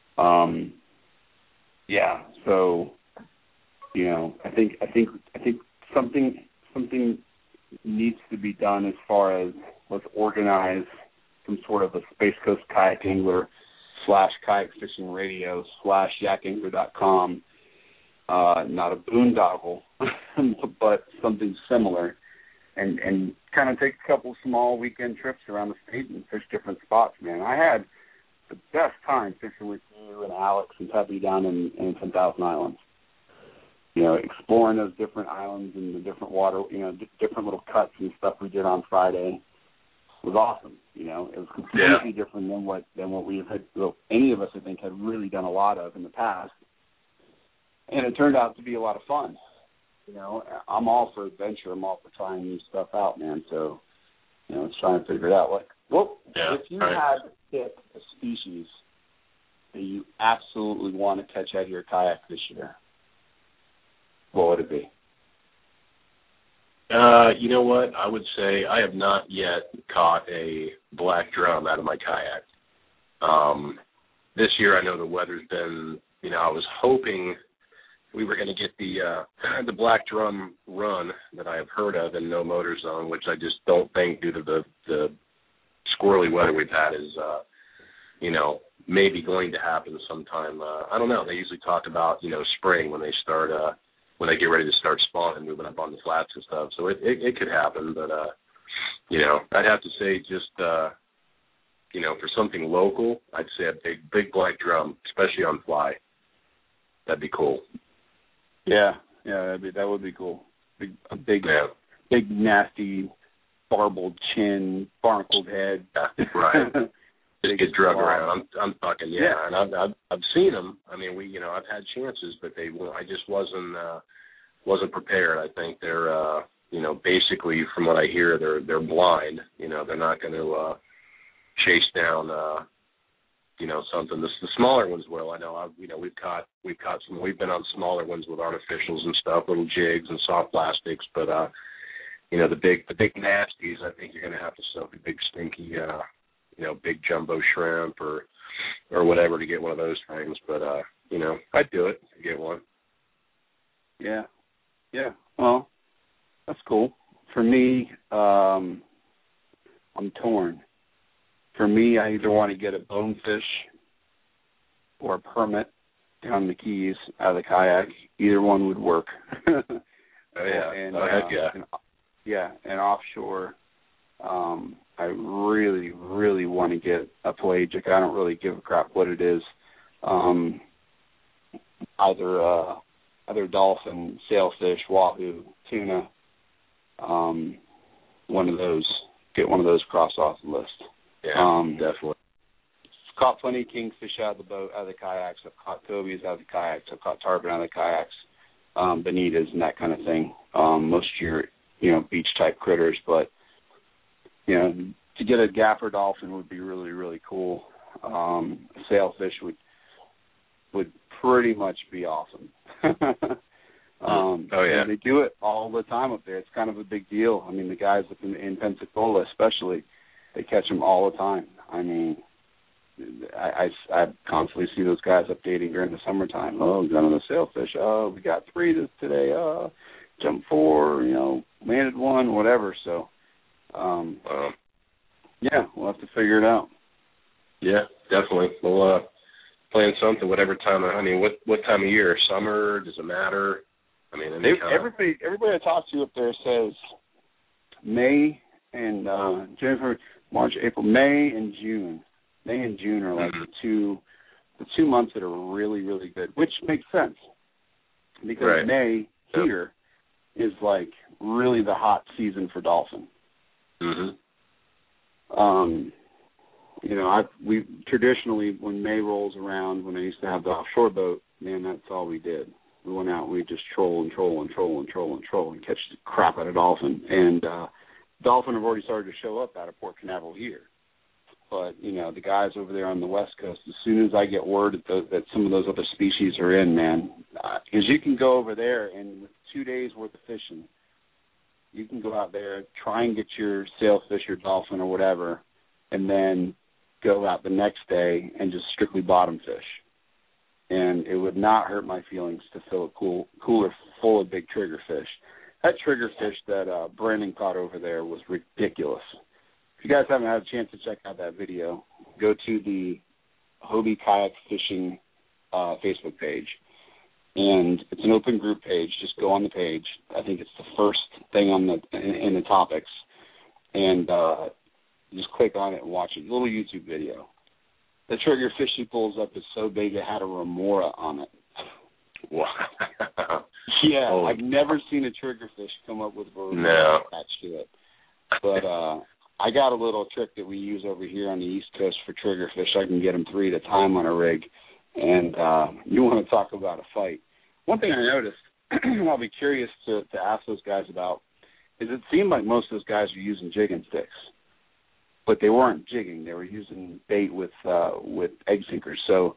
Yeah, so, you know, I think something needs to be done as far as let's organize some sort of a Space Coast Kayak Angler / kayak fishing radio / yakangler.com, not a boondoggle, but something similar, and kind of take a couple small weekend trips around the state and fish different spots, man. I had the best time fishing with you and Alex and Peppy down in 10,000 Islands. You know, exploring those different islands and the different water, you know, different little cuts and stuff we did on Friday was awesome. You know, it was completely different than what we had, well, any of us, I think, had really done a lot of in the past. And it turned out to be a lot of fun. You know, I'm all for adventure. I'm all for trying new stuff out, man. So, you know, let's try and figure it out. Like, well, if you had to pick a species that you absolutely want to catch out of your kayak this year, what would it be? You know what? I would say I have not yet caught a black drum out of my kayak. This year I know the weather's been, you know, I was hoping we were going to get the black drum run that I have heard of in No Motor Zone, which I just don't think, due to the squirrely weather we've had, is, you know, maybe going to happen sometime. I don't know. They usually talk about, you know, spring when they start, when they get ready to start spawning, moving up on the flats and stuff. So it could happen, but, you know, I'd have to say just, you know, for something local, I'd say a big black drum, especially on fly. That'd be cool. Yeah, that would be cool. Big, nasty, barbelled chin, barnacled head. Yeah, right. Just get drug around. I'm talking, and I've seen them. I mean, I've had chances, but I just wasn't prepared. I think they're, you know, basically from what I hear, they're blind. You know, they're not going to chase down, you know, something. The smaller ones will. I know. We've caught some. We've been on smaller ones with artificials and stuff, little jigs and soft plastics. But you know, the big nasties, I think you're going to have to soak a big stinky, you know, big jumbo shrimp or whatever to get one of those things. But you know, I'd do it to get one. Yeah. Well, that's cool. For me, I'm torn. For me, I either want to get a bonefish or a permit down the Keys out of the kayak. Either one would work. Oh, yeah. And offshore, I really, really want to get a pelagic. I don't really give a crap what it is. Either dolphin, sailfish, wahoo, tuna, one of those. Get one of those crossed off the list. Yeah, definitely. I've caught plenty of kingfish out of the boat, out of the kayaks. I've caught cobies out of the kayaks. I've caught tarpon out of the kayaks, bonitas and that kind of thing. Most of your, you know, beach-type critters. But, you know, to get a gaffer dolphin would be really, really cool. Sailfish would pretty much be awesome. And they do it all the time up there. It's kind of a big deal. I mean, the guys up in Pensacola especially, they catch them all the time. I mean, I constantly see those guys updating during the summertime. Oh, got on a sailfish. Oh, we got 3 today. Jump 4, you know, landed 1, whatever. So, yeah, we'll have to figure it out. Yeah, definitely. We'll plan something, whatever time. I mean, what time of year? Summer? Does it matter? I mean, everybody I talk to up there says May and January, March, April, May and June. May and June are like the two months that are really, really good, which makes sense because May here is like really the hot season for dolphin. You know, we traditionally, when May rolls around, when I used to have the offshore boat, man, that's all we did. We went out, we just troll and catch the crap out of dolphin. And dolphin have already started to show up out of Port Canaveral here. But, you know, the guys over there on the West Coast, as soon as I get word that some of those other species are in, man, because you can go over there and with 2 days worth of fishing, you can go out there, try and get your sailfish or dolphin or whatever, and then go out the next day and just strictly bottom fish. And it would not hurt my feelings to fill a cooler full of big triggerfish. That triggerfish that Brandon caught over there was ridiculous. If you guys haven't had a chance to check out that video, go to the Hobie Kayak Fishing Facebook page. And it's an open group page. Just go on the page. I think it's the first thing on in the topics. And just click on it and watch it. A little YouTube video. The triggerfish he pulls up is so big it had a remora on it. Wow. Yeah, oh. I've never seen a triggerfish come up with a remora attached to it. But I got a little trick that we use over here on the East Coast for triggerfish. I can get them 3 at a time on a rig. And you want to talk about a fight. One thing I noticed, and I'll be curious to ask those guys about, is it seemed like most of those guys were using jigging sticks. But they weren't jigging. They were using bait with egg sinkers. So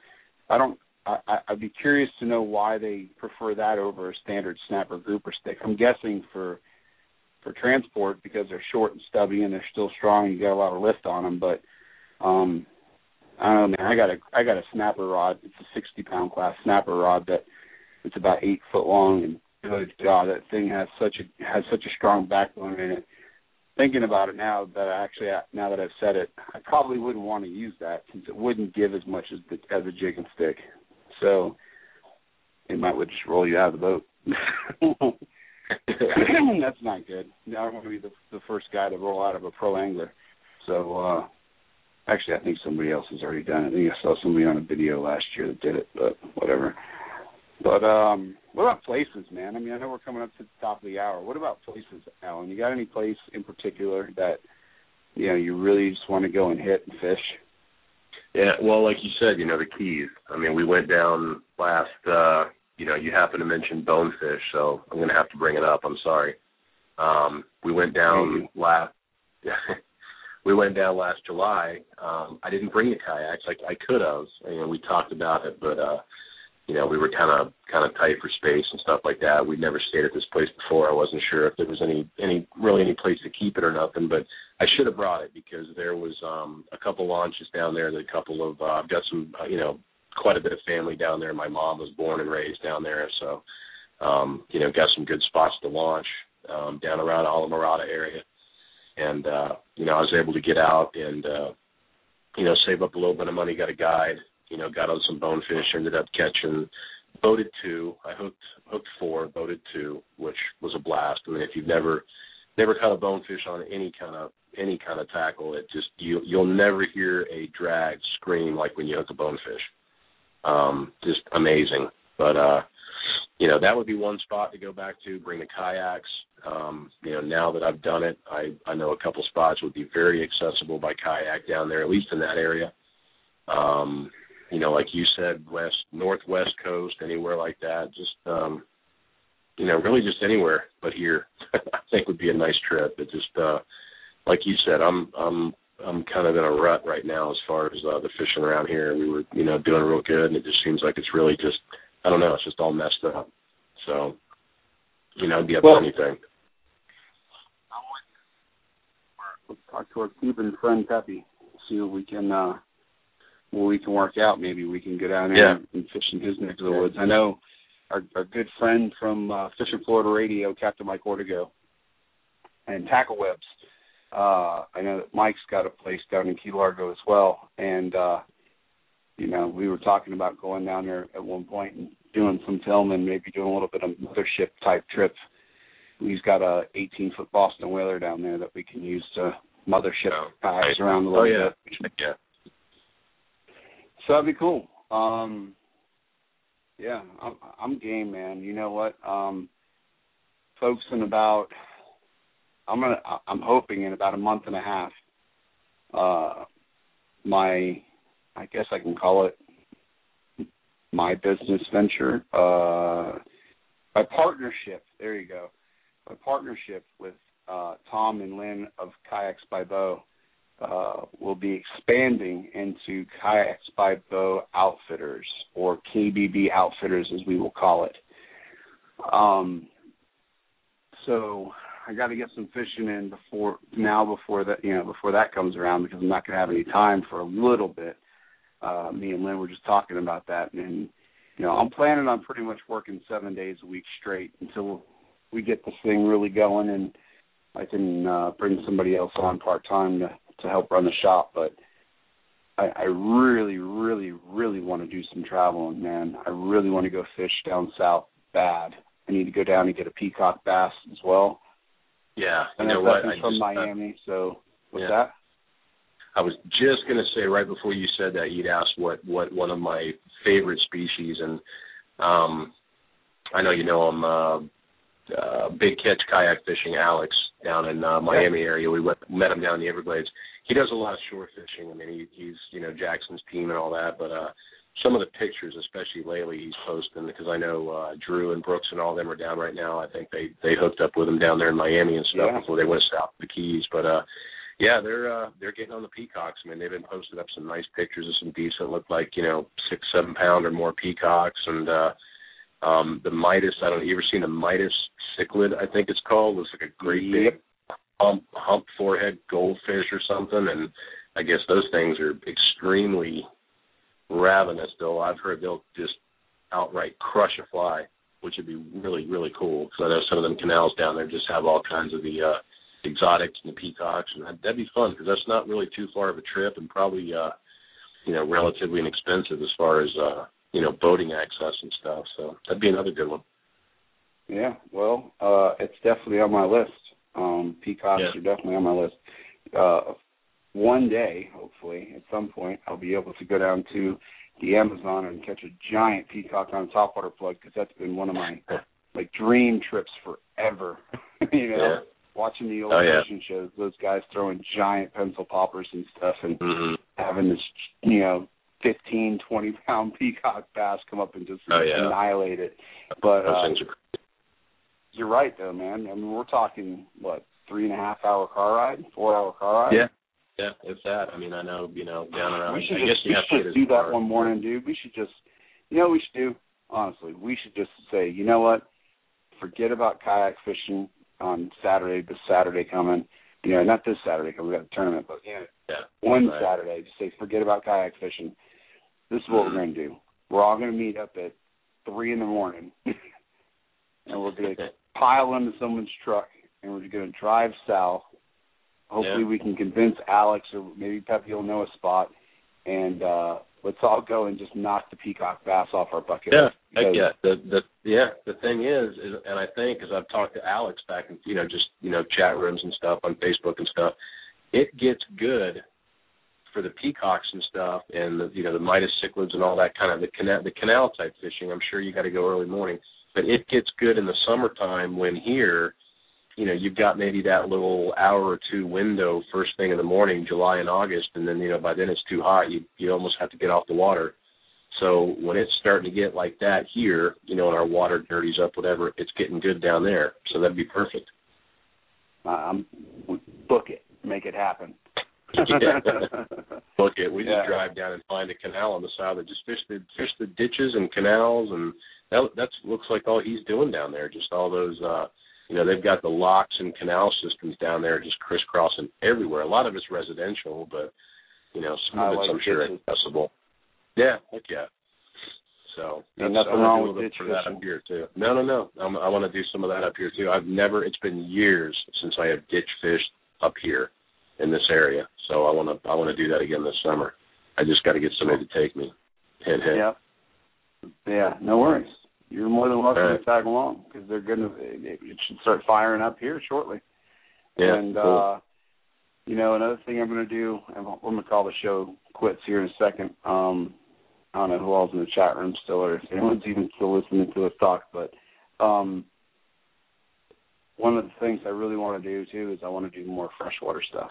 I'd be curious to know why they prefer that over a standard snapper grouper stick. I'm guessing for transport because they're short and stubby and they're still strong and you got a lot of lift on them. But I don't know, man. I got a snapper rod. It's a 60-pound class snapper rod that it's about 8 foot long, and good God, that thing has such a strong backbone in it. Thinking about it now that I've said it, I probably wouldn't want to use that since it wouldn't give as much as a jig and stick. So it might would just roll you out of the boat. That's not good. I don't want to be the first guy to roll out of a pro angler. So actually, I think somebody else has already done it. I think I saw somebody on a video last year that did it, but whatever. But what about places, man? I mean, I know we're coming up to the top of the hour. What about places, Alan? You got any place in particular that, you know, you really just want to go and hit and fish? Yeah, well, like you said, you know, the Keys. I mean, we went down last, you know, you happened to mention bonefish, so I'm going to have to bring it up. I'm sorry. We went down last July. I didn't bring the kayaks. I could have. You know, we talked about it, but you know, we were kind of tight for space and stuff like that. We'd never stayed at this place before. I wasn't sure if there was any place to keep it or nothing, but I should have brought it because there was a couple launches down there. I've got some, you know, quite a bit of family down there. My mom was born and raised down there, so you know, got some good spots to launch down around Alamorada area. And you know, I was able to get out and you know, save up a little bit of money, got a guide. You know, got on some bonefish, ended up catching, boated 2. I hooked 4, boated 2, which was a blast. I mean, if you've never caught a bonefish on any kind of tackle, it just you'll never hear a drag scream like when you hook a bonefish. Just amazing. But you know, that would be one spot to go back to. Bring the kayaks. You know, now that I've done it, I know a couple spots would be very accessible by kayak down there, at least in that area. You know, like you said, northwest coast, anywhere like that, just, you know, really just anywhere but here, I think would be a nice trip. It just, like you said, I'm kind of in a rut right now as far as the fishing around here. We were, you know, doing real good, and it just seems like it's really just, I don't know, it's just all messed up. So, you know, I'd be up to anything. Let's talk to our Cuban friend Pepe, see what we can work out. Maybe we can go down there and fish in his neck of the woods. I know our good friend from Fishing Florida Radio, Captain Mike Ortego, and Tackle Webs. I know that Mike's got a place down in Key Largo as well. And, you know, we were talking about going down there at one point and doing some filming, maybe doing a little bit of mothership type trip. He's got a 18-foot Boston Whaler down there that we can use to mothership guys around a little bit. Yeah. So that'd be cool. Yeah, I'm game, man. You know what? Folks, I'm hoping in about a month and a half, I guess I can call it my business venture, my partnership. There you go. My partnership with Tom and Lynn of Kayaks by Bo will be expanding into Kayaks by Bo Outfitters, or KBB Outfitters as we will call it. So I got to get some fishing in before that comes around, because I'm not going to have any time for a little bit. Me and Lynn were just talking about that, and I'm planning on pretty much working 7 days a week straight until we get this thing really going, and I can bring somebody else on part-time to help run the shop. But I really, really, really want to do some traveling, man. I really want to go fish down south bad. I need to go down and get a peacock bass as well. Yeah, and you know what? I'm from Miami, so what's that? I was just going to say, right before you said that, you'd asked what one of my favorite species, and I know I'm big catch kayak fishing, Alex, down in Miami area. We met him down in the Everglades. He does a lot of shore fishing. I mean, he's Jackson's team and all that, but some of the pictures, especially lately, he's posting, because I know Drew and Brooks and all of them are down right now. I think they hooked up with him down there in Miami and stuff before they went south to the Keys. But yeah, they're getting on the peacocks. I mean, they've been posting up some nice pictures of some decent, look like 6-7 pound or more peacocks, and the Midas. I don't know. You ever seen a Midas cichlid? I think it's called. Looks like a great big hump forehead goldfish or something. And I guess those things are extremely ravenous. Though I've heard they'll just outright crush a fly, which would be really, really cool. Because I know some of them canals down there just have all kinds of the exotics and the peacocks, and that'd be fun, because that's not really too far of a trip, and probably relatively inexpensive as far as boating access and stuff. So that'd be another good one. Yeah, well, it's definitely on my list. Peacocks are definitely on my list. One day, hopefully, at some point, I'll be able to go down to the Amazon and catch a giant peacock on a topwater plug, because that's been one of my dream trips forever. Watching the old fishing shows, those guys throwing giant pencil poppers and stuff, and having this 15, 20-pound peacock bass come up and just annihilate it. But you're right, though, man. I mean, we're talking, 3.5-hour car ride, 4-hour car ride? Yeah, it's that. I mean, I know, down around. We should just do that one morning, dude. We should just, what we should do? Honestly, we should just say, you know what? Forget about kayak fishing on Saturday, this Saturday coming. Not this Saturday because we got a tournament, but one Saturday, just say forget about kayak fishing. This is what we're going to do. We're all going to meet up at 3 in the morning, and we're going to pile into someone's truck, and we're going to drive south. Hopefully we can convince Alex, or maybe Pepe will know a spot, and let's all go and just knock the peacock bass off our bucket. The thing is, and I think, as I've talked to Alex back in, chat rooms and stuff on Facebook and stuff, it gets good for the peacocks and stuff, and the Midas cichlids and all that kind of the canal type fishing. I'm sure you got to go early morning, but it gets good in the summertime when here, you've got maybe that little hour or two window first thing in the morning, July and August, and then by then it's too hot. You almost have to get off the water. So when it's starting to get like that here, and our water dirties up, whatever, it's getting good down there. So that'd be perfect. Book it, make it happen. Book it. We just drive down and find a canal on the side that just fish the ditches and canals, and that looks like all he's doing down there. Just all those, they've got the locks and canal systems down there just crisscrossing everywhere. A lot of it's residential, but some of it's I'm sure accessible. Yeah, heck yeah. So nothing wrong with ditch fishing up here too. No. I want to do some of that up here too. It's been years since I have ditch fished up here in this area. So I want to do that again this summer. I just got to get somebody to take me. Hint. Yeah, no worries. You're more than welcome to tag along, because it should start firing up here shortly. Yeah, and cool. Another thing I'm going to do, and we're going to call the show quits here in a second. I don't know who all's in the chat room still, or if anyone's even still listening to us talk, but one of the things I really want to do too is I want to do more freshwater stuff.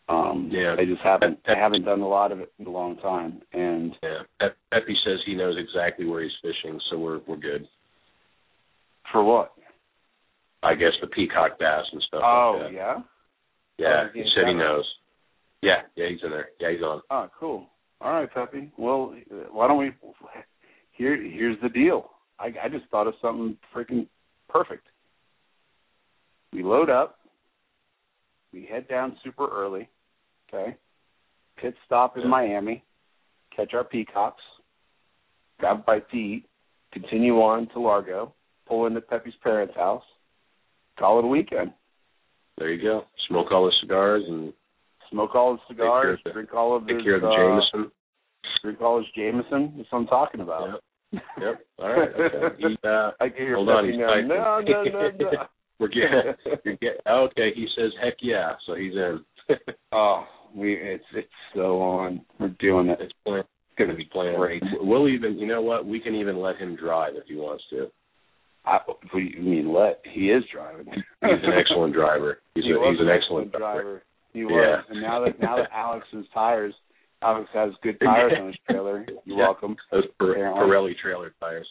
I haven't done a lot of it in a long time, and Pepe says he knows exactly where he's fishing, so we're good. For what? I guess the peacock bass and stuff like that. Yeah? Yeah, he said he knows. Yeah, he's in there. Yeah, he's on. Oh, cool. All right, Peppy. Well, why don't we, here's the deal. I just thought of something freaking perfect. We load up. We head down super early, okay? Pit stop in Miami. Catch our peacocks. Grab a bite to eat. Continue on to Largo. Pull into Peppy's parents' house. Call it a weekend. There you go. Smoke all the cigars and smoke all the cigars. Drink all of his. Take care of the Jameson. Drink all his Jameson. That's what I'm talking about. Yep. All right. Okay. I can hear hold on. He's typing. No. We're getting. Okay. He says, "Heck yeah!" So he's in. It's so on. We're doing it. It's going to be planned. Great. We'll even. You know what? We can even let him drive if he wants to. You mean let? He is driving. He's an excellent driver. He's an excellent driver. He was. And now that Alex has good tires on his trailer. You're welcome. Those Pirelli trailer tires.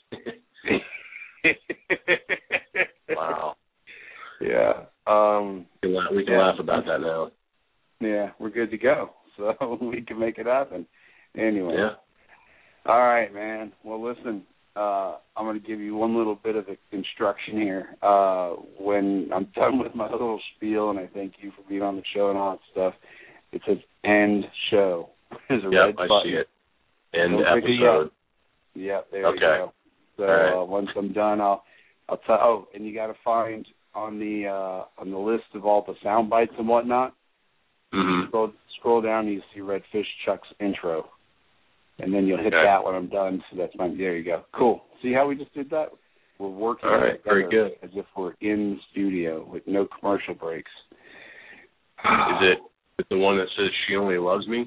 Wow. Yeah. We can laugh about that now. Yeah, we're good to go. So we can make it happen. Anyway. Yeah. All right, man. Well, listen, I'm going to give you one little bit of instruction here. When I'm done with my little spiel, and I thank you for being on the show and all that stuff, it says end show. There's a red button. I see it. End episode. Yep, there you go. So right. Once I'm done, I'll tell. Oh, and you got to find on the list of all the sound bites and whatnot. Mm-hmm. Scroll down, and you see Redfish Chuck's intro, and then you'll hit that when I'm done. So that's my. There you go. Cool. See how we just did that? We're working together very good. as if we're in the studio with no commercial breaks. Is it the one that says "She Only Loves Me"?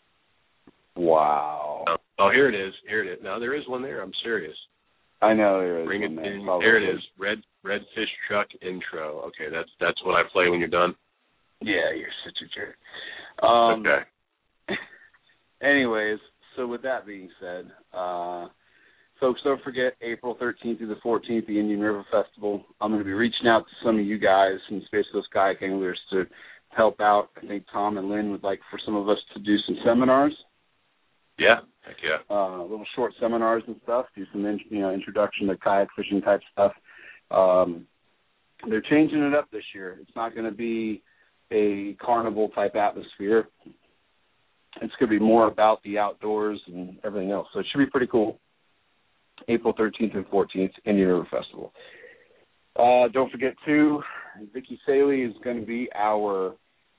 Wow. Oh, here it is. Now there is one there. I'm serious. I know there is. Bring it one in. Probably. There it is. Redfish Chuck intro. Okay, that's what I play when you're done. Yeah, you're such a jerk. Okay. Anyways, so with that being said, folks, don't forget April 13th through the 14th, the Indian River Festival. I'm going to be reaching out to some of you guys from Space Coast Kayak Anglers to help out. I think Tom and Lynn would like for some of us to do some seminars. Yeah, heck yeah. Little short seminars and stuff, do some introduction to kayak fishing type stuff. They're changing it up this year. It's not going to be a carnival type atmosphere. It's going to be more about the outdoors and everything else. So it should be pretty cool. April 13th and 14th, Indian River Festival. Don't forget, too, Vicky Saley is going to be our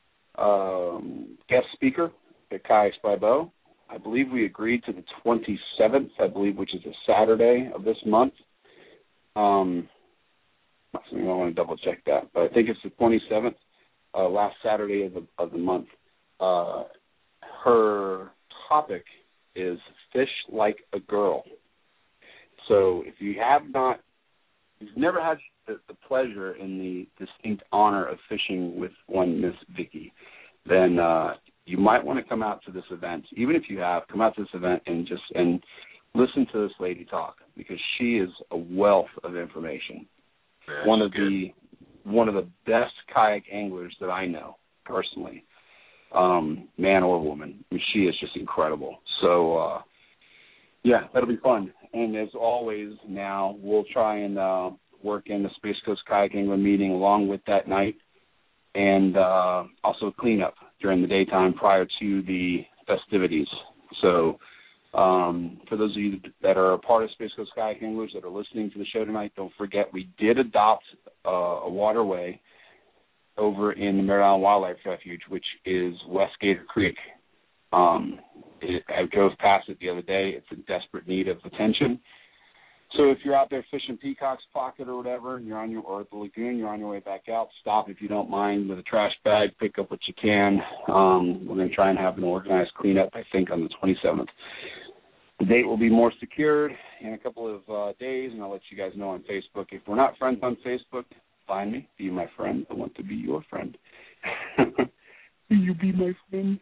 guest speaker at Kayaks by Bo. I believe we agreed to the 27th, which is a Saturday of this month. I want to double-check that, but I think it's the 27th, last Saturday of the month. Her topic is Fish Like a Girl. So if you've never had the pleasure and the distinct honor of fishing with one Miss Vicky, then you might want to come out to this event. Even if you have, come out to this event and listen to this lady talk, because she is a wealth of information. That's one of the best kayak anglers that I know personally, man or woman. I mean, she is just incredible. So that'll be fun. And as always, now we'll try and work in the Space Coast Kayak Angler meeting along with that night, and also cleanup during the daytime prior to the festivities. So for those of you that are a part of Space Coast Kayak Anglers that are listening to the show tonight, don't forget we did adopt a waterway over in the Merritt Island Wildlife Refuge, which is West Gator Creek. I drove past it the other day. It's in desperate need of attention. So if you're out there fishing Peacock's Pocket or whatever, and or at the lagoon, you're on your way back out, stop if you don't mind with a trash bag, pick up what you can. We're going to try and have an organized cleanup, I think, on the 27th. The date will be more secured in a couple of days, and I'll let you guys know on Facebook. If we're not friends on Facebook, find me. Be my friend. I want to be your friend. Will you be my friend?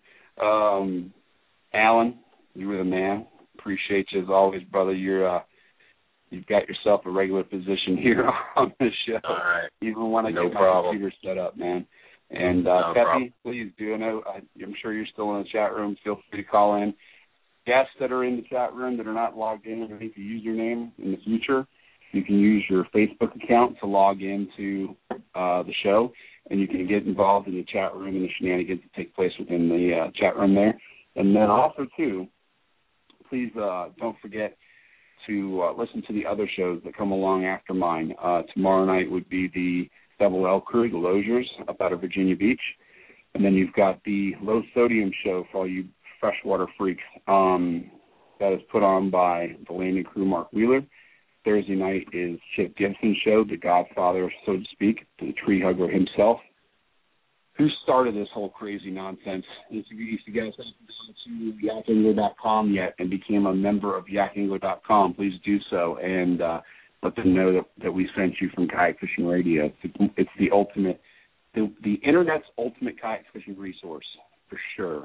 Alan, you were the man. Appreciate you as always, brother. You're you've got yourself a regular position here on the show. All right. Even when I No get problem. my computer set up, man. And No Peppy, problem. please do. I'm sure you're still in the chat room. Feel free to call in. Guests that are in the chat room that are not logged in underneath your username in the future, you can use your Facebook account to log into the show, and you can get involved in the chat room and the shenanigans that take place within the chat room there. And then also, too, please don't forget to listen to the other shows that come along after mine. Tomorrow night would be the Double L Crew, the Loziers, up out of Virginia Beach. And then you've got the Low Sodium Show for all you freshwater freaks. That is put on by the Landing Crew, Mark Wheeler. Thursday night is Chip Gibson's show, the godfather, so to speak, the tree hugger himself. Who started this whole crazy nonsense? If you guys haven't gone to yakangler.com yet and became a member of yakangler.com, please do so and let them know that we sent you from Kayak Fishing Radio. It's the ultimate, the Internet's ultimate kayak fishing resource, for sure.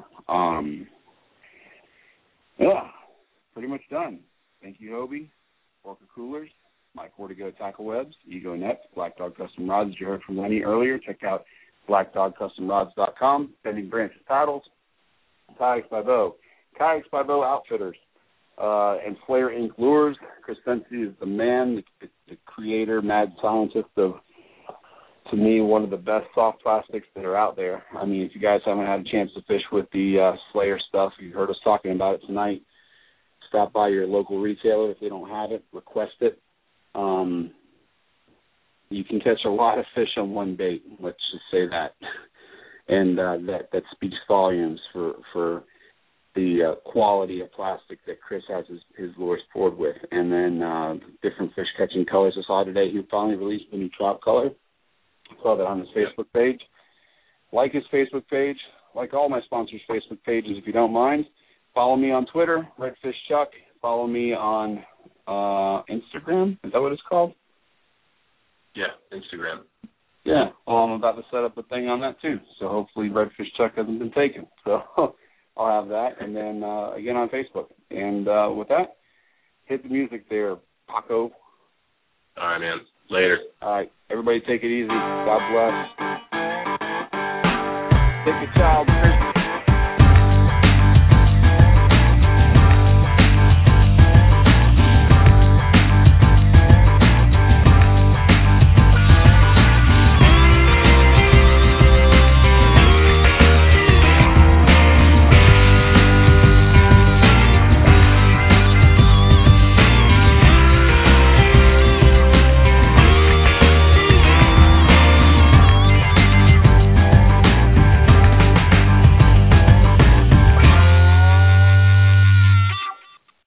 Yeah, pretty much done. Thank you, Hobie, Orca Coolers, Mike Ortego Tackle Webs, Ego Nets, Black Dog Custom Rods, as you heard from Lenny earlier. Check out blackdogcustomrods.com, Bending Branches Paddles, Kayaks by Bo, Kayaks by Bo Outfitters, and Slayer Inc. Lures. Chris Fency is the man, the creator, mad scientist of, to me, one of the best soft plastics that are out there. I mean, if you guys haven't had a chance to fish with the Slayer stuff, you heard us talking about it tonight, stop by your local retailer. If they don't have it, request it. You can catch a lot of fish on one bait, let's just say that. And that speaks volumes for the quality of plastic that Chris has his lures poured with. And then different fish catching colors. I saw today he finally released a new trout color. I saw that on his Facebook page. Like his Facebook page, like all my sponsors' Facebook pages, if you don't mind. Follow me on Twitter, Redfish Chuck. Follow me on Instagram. Is that what it's called? Yeah, Instagram. Yeah. Well, I'm about to set up a thing on that, too. So hopefully Redfish Chuck hasn't been taken. So I'll have that. And then, again, on Facebook. And with that, hit the music there, Paco. All right, man. Later. All right. Everybody take it easy. God bless. Take a child.